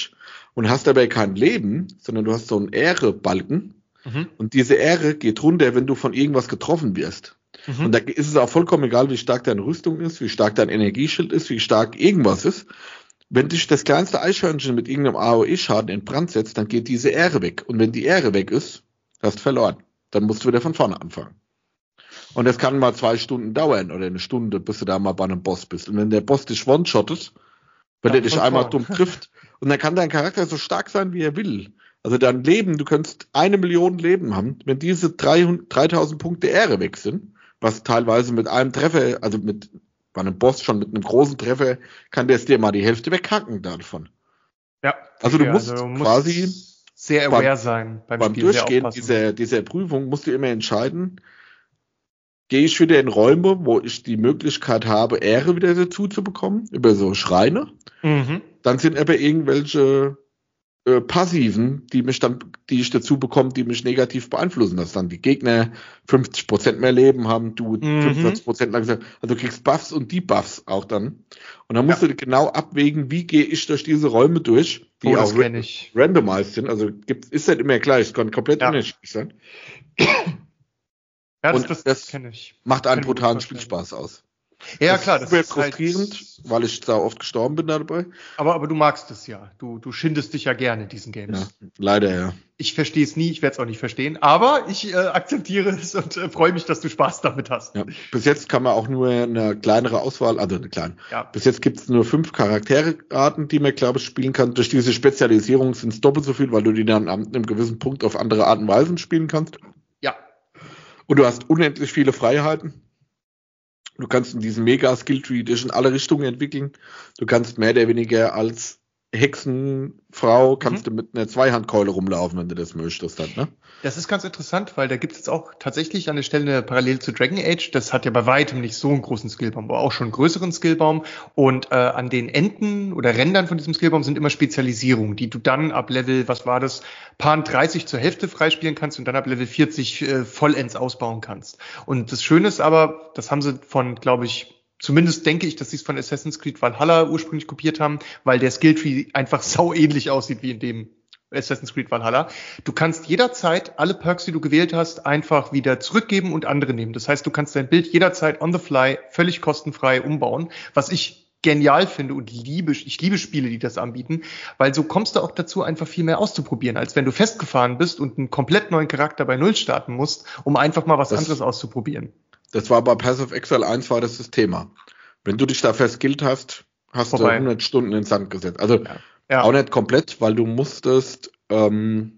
und hast dabei kein Leben, sondern du hast so einen Ehre-Balken. Mhm. Und diese Ehre geht runter, wenn du von irgendwas getroffen wirst. Mhm. Und da ist es auch vollkommen egal, wie stark deine Rüstung ist, wie stark dein Energieschild ist, wie stark irgendwas ist. Wenn dich das kleinste Eichhörnchen mit irgendeinem A O E-Schaden in Brand setzt, dann geht diese Ehre weg. Und wenn die Ehre weg ist, hast du verloren. Dann musst du wieder von vorne anfangen. Und das kann mal zwei Stunden dauern oder eine Stunde, bis du da mal bei einem Boss bist. Und wenn der Boss dich one-shottet, wenn er dich einmal dumm trifft, und dann kann dein Charakter so stark sein, wie er will. Also dein Leben, du könntest eine Million Leben haben, wenn diese dreitausend Punkte Ehre weg sind, was teilweise mit einem Treffer, also mit bei einem Boss schon mit einem großen Treffer, kann der es dir mal die Hälfte weghacken davon. Ja. Also du ja, musst also musst quasi sehr aware beim, sein beim, beim Spiel, Durchgehen dieser, dieser Prüfung musst du immer entscheiden, gehe ich wieder in Räume, wo ich die Möglichkeit habe, Ehre wieder dazu zu bekommen, über so Schreine. Mhm. Dann sind aber irgendwelche äh, Passiven, die mich dann, die ich dazu bekomme, die mich negativ beeinflussen, dass dann die Gegner fünfzig Prozent mehr Leben haben, du Mhm. fünfundvierzig Prozent langsam, also du kriegst Buffs und Debuffs auch dann. Und dann musst Ja. du genau abwägen, wie gehe ich durch diese Räume durch, die Oh, das auch kenn ich. randomized sind, also gibt, ist halt immer gleich, es kann komplett Ja. unterschiedlich sein. Ja, das, Und das, das kenne ich. macht Kann einen ich mir gut brutalen vorstellen. Spielspaß aus. Ja, das klar, ist das super ist halt, frustrierend, weil ich da oft gestorben bin dabei. aber, aber du magst es ja. Du, du schindest dich ja gerne in diesen Games. Ja, leider ja. Ich verstehe es nie, ich werde es auch nicht verstehen, aber ich äh, akzeptiere es und äh, freue mich, dass du Spaß damit hast. Ja. Bis jetzt kann man auch nur eine kleinere Auswahl, also eine kleine. Ja. Bis jetzt gibt es nur fünf Charakterarten, die man, glaube ich, spielen kann. Durch diese Spezialisierung sind es doppelt so viel, weil du die dann an einem gewissen Punkt auf andere Arten und Weisen spielen kannst. Ja. Und du hast unendlich viele Freiheiten. Du kannst in diesem Mega-Skill-Tree dich in alle Richtungen entwickeln. Du kannst mehr oder weniger als Hexenfrau, kannst Mhm. du mit einer Zweihandkeule rumlaufen, wenn du das möchtest dann, ne? Das ist ganz interessant, weil da gibt es jetzt auch tatsächlich an der Stelle eine Parallele zu Dragon Age. Das hat ja bei weitem nicht so einen großen Skillbaum, aber auch schon einen größeren Skillbaum. Und äh, an den Enden oder Rändern von diesem Skillbaum sind immer Spezialisierungen, die du dann ab Level, was war das, Pan dreißig zur Hälfte freispielen kannst und dann ab Level vierzig äh, vollends ausbauen kannst. Und das Schöne ist aber, das haben sie von, glaube ich, zumindest denke ich, dass sie es von Assassin's Creed Valhalla ursprünglich kopiert haben, weil der Skilltree einfach sau ähnlich aussieht wie in dem Assassin's Creed Valhalla. Du kannst jederzeit alle Perks, die du gewählt hast, einfach wieder zurückgeben und andere nehmen. Das heißt, du kannst dein Bild jederzeit on the fly völlig kostenfrei umbauen, was ich genial finde und liebe, ich liebe Spiele, die das anbieten, weil so kommst du auch dazu, einfach viel mehr auszuprobieren, als wenn du festgefahren bist und einen komplett neuen Charakter bei Null starten musst, um einfach mal was Das- anderes auszuprobieren. Das war bei Path of Exile eins war das das Thema. Wenn du dich da verskillt hast, hast Vorbei. du hundert Stunden ins Sand gesetzt. Also Ja. Ja. auch nicht komplett, weil du musstest, ähm,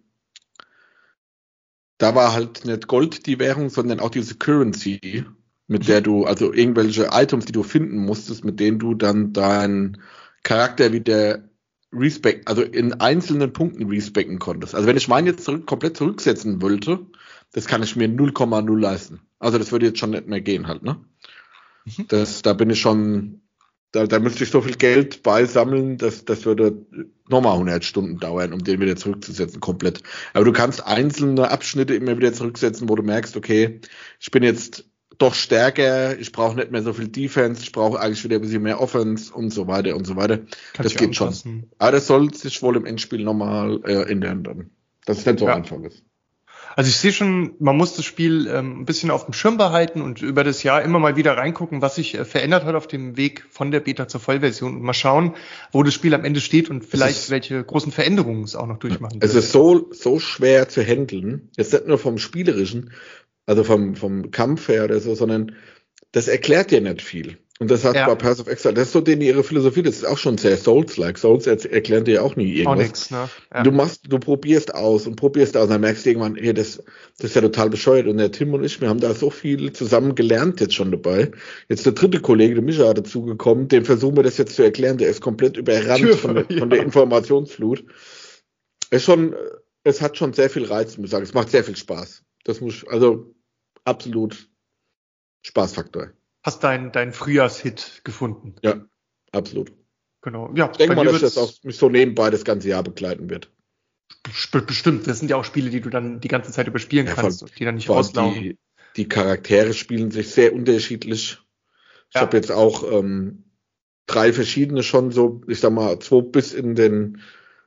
da war halt nicht Gold die Währung, sondern auch diese Currency, mit der du, also irgendwelche Items, die du finden musstest, mit denen du dann deinen Charakter wieder respect, also in einzelnen Punkten respecken konntest. Also wenn ich meinen jetzt zurück, komplett zurücksetzen wollte, das kann ich mir null Komma null leisten. Also das würde jetzt schon nicht mehr gehen halt, ne? Mhm. Das, da bin ich schon, da, da müsste ich so viel Geld beisammeln, dass das würde nochmal hundert Stunden dauern, um den wieder zurückzusetzen, komplett. Aber du kannst einzelne Abschnitte immer wieder zurücksetzen, wo du merkst, okay, ich bin jetzt doch stärker, ich brauche nicht mehr so viel Defense, ich brauche eigentlich wieder ein bisschen mehr Offense und so weiter und so weiter. Kannst Das du geht schon. anpassen. Aber das soll sich wohl im Endspiel nochmal äh, ändern dann. Dass es nicht so Ja. einfach ist. Also ich sehe schon, man muss das Spiel ähm, ein bisschen auf dem Schirm behalten und über das Jahr immer mal wieder reingucken, was sich äh, verändert hat auf dem Weg von der Beta zur Vollversion und mal schauen, wo das Spiel am Ende steht und vielleicht ist- welche großen Veränderungen es auch noch durchmachen Es wird. ist so, so schwer zu handeln, jetzt nicht nur vom Spielerischen, also vom, vom Kampf her oder so, sondern das erklärt dir nicht viel. Und das hat Ja. bei Path of Exile, das ist so denen ihre Philosophie, das ist auch schon sehr Souls-like. Souls er erklären dir auch nie Auch irgendwas. nix, ne? Ja. Du machst, du probierst aus und probierst aus und dann merkst du irgendwann, hey, das, das ist ja total bescheuert. Und der Tim und ich, wir haben da so viel zusammen gelernt jetzt schon dabei. Jetzt der dritte Kollege, der Micha, dazugekommen, dem versuchen wir das jetzt zu erklären. Der ist komplett überrannt Tja, von, der, ja. von der Informationsflut. Es ist schon, es hat schon sehr viel Reiz, muss ich sagen. Es macht sehr viel Spaß. Das muss, also absolut Spaßfaktor. Hast deinen dein Frühjahrshit gefunden. Ja, absolut. Genau. Ja, Ich denke bei mal, mir dass das wird's auch mich so nebenbei das ganze Jahr begleiten wird. best- bestimmt. Das sind ja auch Spiele, die du dann die ganze Zeit überspielen Ja, kannst und die dann nicht Vor allem auslaufen. die, die Charaktere spielen sich sehr unterschiedlich. Ich Ja. habe jetzt auch ähm, drei verschiedene schon so, ich sag mal, zwei bis in den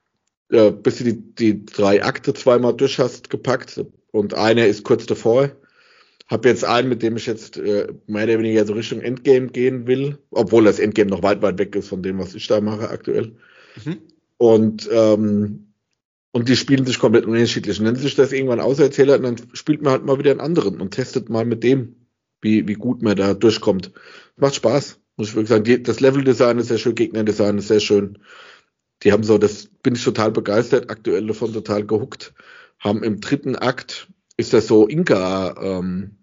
äh, bis du die, die drei Akte zweimal durch hast gepackt und einer ist kurz davor. Hab jetzt einen, mit dem ich jetzt äh, mehr oder weniger so Richtung Endgame gehen will, obwohl das Endgame noch weit, weit weg ist von dem, was ich da mache aktuell. Mhm. Und ähm, und die spielen sich komplett unterschiedlich. Und wenn sich das irgendwann auserzählt, dann spielt man halt mal wieder einen anderen und testet mal mit dem, wie, wie gut man da durchkommt. Macht Spaß, muss ich wirklich sagen. Die, das Leveldesign ist sehr schön, Gegnerdesign ist sehr schön. Die haben so, das bin ich total begeistert, aktuell davon total gehuckt. Haben im dritten Akt, ist das so Inka, ähm,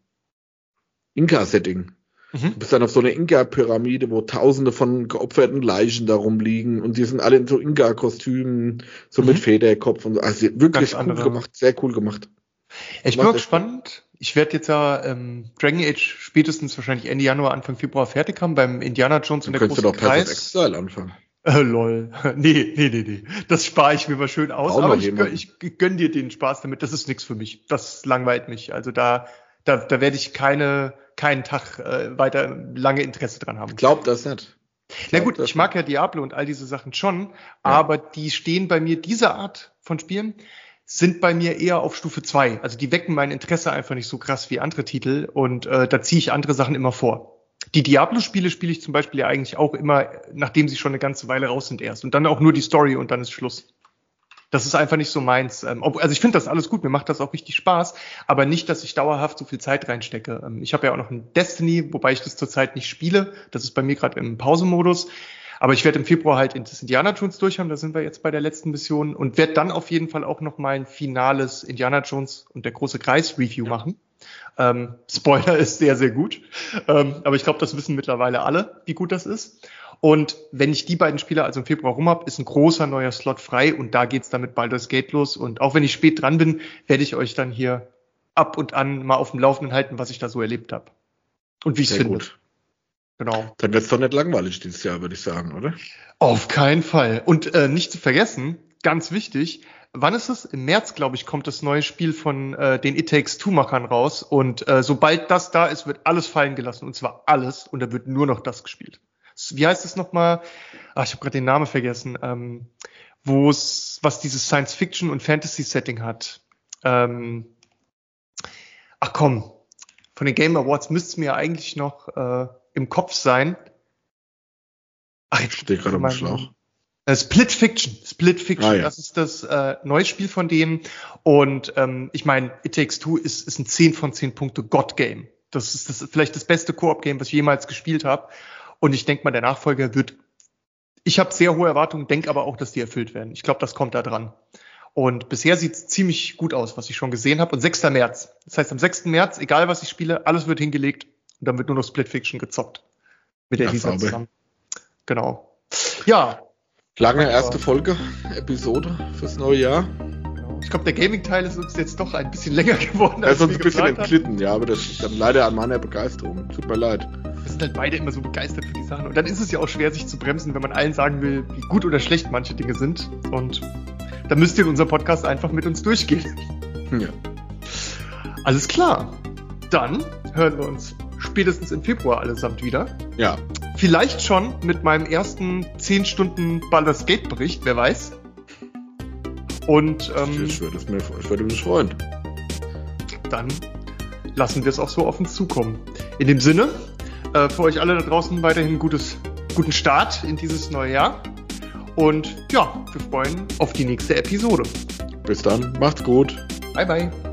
Inka-Setting. Mhm. Du bist dann auf so einer Inka-Pyramide, wo tausende von geopferten Leichen da rumliegen und die sind alle in so Inka-Kostümen, so mhm. mit Federkopf und so. Also wirklich Ganz cool andere. gemacht, sehr cool gemacht. Ich bin auch gespannt. Ich werde jetzt ja ähm, Dragon Age spätestens wahrscheinlich Ende Januar, Anfang Februar fertig haben beim Indiana Jones und der große Kreis. Du könntest doch Exile anfangen. Äh, lol. Nee, nee, nee, nee. Das spare ich mir mal schön aus. Auch aber ich, gönn, ich gönn dir den Spaß damit. Das ist nichts für mich. Das langweilt mich. Also da, da, da werde ich keine, keinen Tag äh, weiter lange Interesse dran haben. Ich glaub das nicht. Ich Na gut, ich mag ja Diablo und all diese Sachen schon, ja. aber die stehen bei mir, diese Art von Spielen, sind bei mir eher auf Stufe zwei. Also die wecken mein Interesse einfach nicht so krass wie andere Titel und äh, da ziehe ich andere Sachen immer vor. Die Diablo-Spiele spiele ich zum Beispiel ja eigentlich auch immer, nachdem sie schon eine ganze Weile raus sind erst. Und dann auch nur die Story und dann ist Schluss. Das ist einfach nicht so meins. Also ich finde das alles gut, mir macht das auch richtig Spaß, aber nicht, dass ich dauerhaft so viel Zeit reinstecke. Ich habe ja auch noch ein Destiny, wobei ich das zurzeit nicht spiele. Das ist bei mir gerade im Pausemodus. Aber ich werde im Februar halt das Indiana Jones durchhaben, da sind wir jetzt bei der letzten Mission und werde dann auf jeden Fall auch noch mal ein finales Indiana Jones und der große Kreis Review machen. Ähm, Spoiler ist sehr, sehr gut. Ähm, aber ich glaube, das wissen mittlerweile alle, wie gut das ist. Und wenn ich die beiden Spiele also im Februar rum habe, ist ein großer neuer Slot frei und da geht's dann mit Baldur's Gate los. Und auch wenn ich spät dran bin, werde ich euch dann hier ab und an mal auf dem Laufenden halten, was ich da so erlebt habe. Und wie ich es finde. Gut. Genau. Dann wird's doch nicht langweilig dieses Jahr, würde ich sagen, oder? Auf keinen Fall. Und äh, nicht zu vergessen, ganz wichtig, wann ist es? Im März, glaube ich, kommt das neue Spiel von äh, den It Takes Two-Machern raus. Und äh, sobald das da ist, wird alles fallen gelassen. Und zwar alles. Und da wird nur noch das gespielt. Wie heißt es nochmal? Ach, ich habe gerade den Namen vergessen. Ähm, wo es, was dieses Science-Fiction- und Fantasy-Setting hat. Ähm, ach komm, von den Game Awards müsste es mir eigentlich noch äh, im Kopf sein. Ach, jetzt stehe gerade am Schlauch. Äh, Split Fiction. Split Fiction, ah, ja. Das ist das äh, neue Spiel von denen. Und ähm, ich meine, It Takes Two ist, ist ein zehn von zehn Punkte God-Game. Das ist das, vielleicht das beste Koop-Game, was ich jemals gespielt habe. Und ich denke mal, der Nachfolger wird, ich habe sehr hohe Erwartungen, denke aber auch, dass die erfüllt werden. Ich glaube, das kommt da dran. Und bisher sieht es ziemlich gut aus, was ich schon gesehen habe. Und sechster März. Das heißt, am sechsten März, egal was ich spiele, alles wird hingelegt. Und dann wird nur noch Split Fiction gezockt. Mit der Elisa zusammen. Genau. Ja. Lange erste Folge, Episode fürs neue Jahr. Ich glaube, der Gaming-Teil ist uns jetzt doch ein bisschen länger geworden. Als er ist uns ein bisschen entglitten, ja, aber das ist dann leider an meiner Begeisterung. Tut mir leid. Wir sind halt beide immer so begeistert für die Sachen. Und dann ist es ja auch schwer, sich zu bremsen, wenn man allen sagen will, wie gut oder schlecht manche Dinge sind. Und dann müsst ihr in unserem Podcast einfach mit uns durchgehen. Ja. Alles klar. Dann hören wir uns spätestens im Februar allesamt wieder. Ja. Vielleicht schon mit meinem ersten zehn Stunden Baldur's Gate Bericht, wer weiß. Und ähm, ich würde, es mir, ich würde mich freuen. Dann lassen wir es auch so auf uns zukommen. In dem Sinne, äh, für euch alle da draußen weiterhin gutes, guten Start in dieses neue Jahr. Und ja, wir freuen auf die nächste Episode. Bis dann, macht's gut. Bye, bye.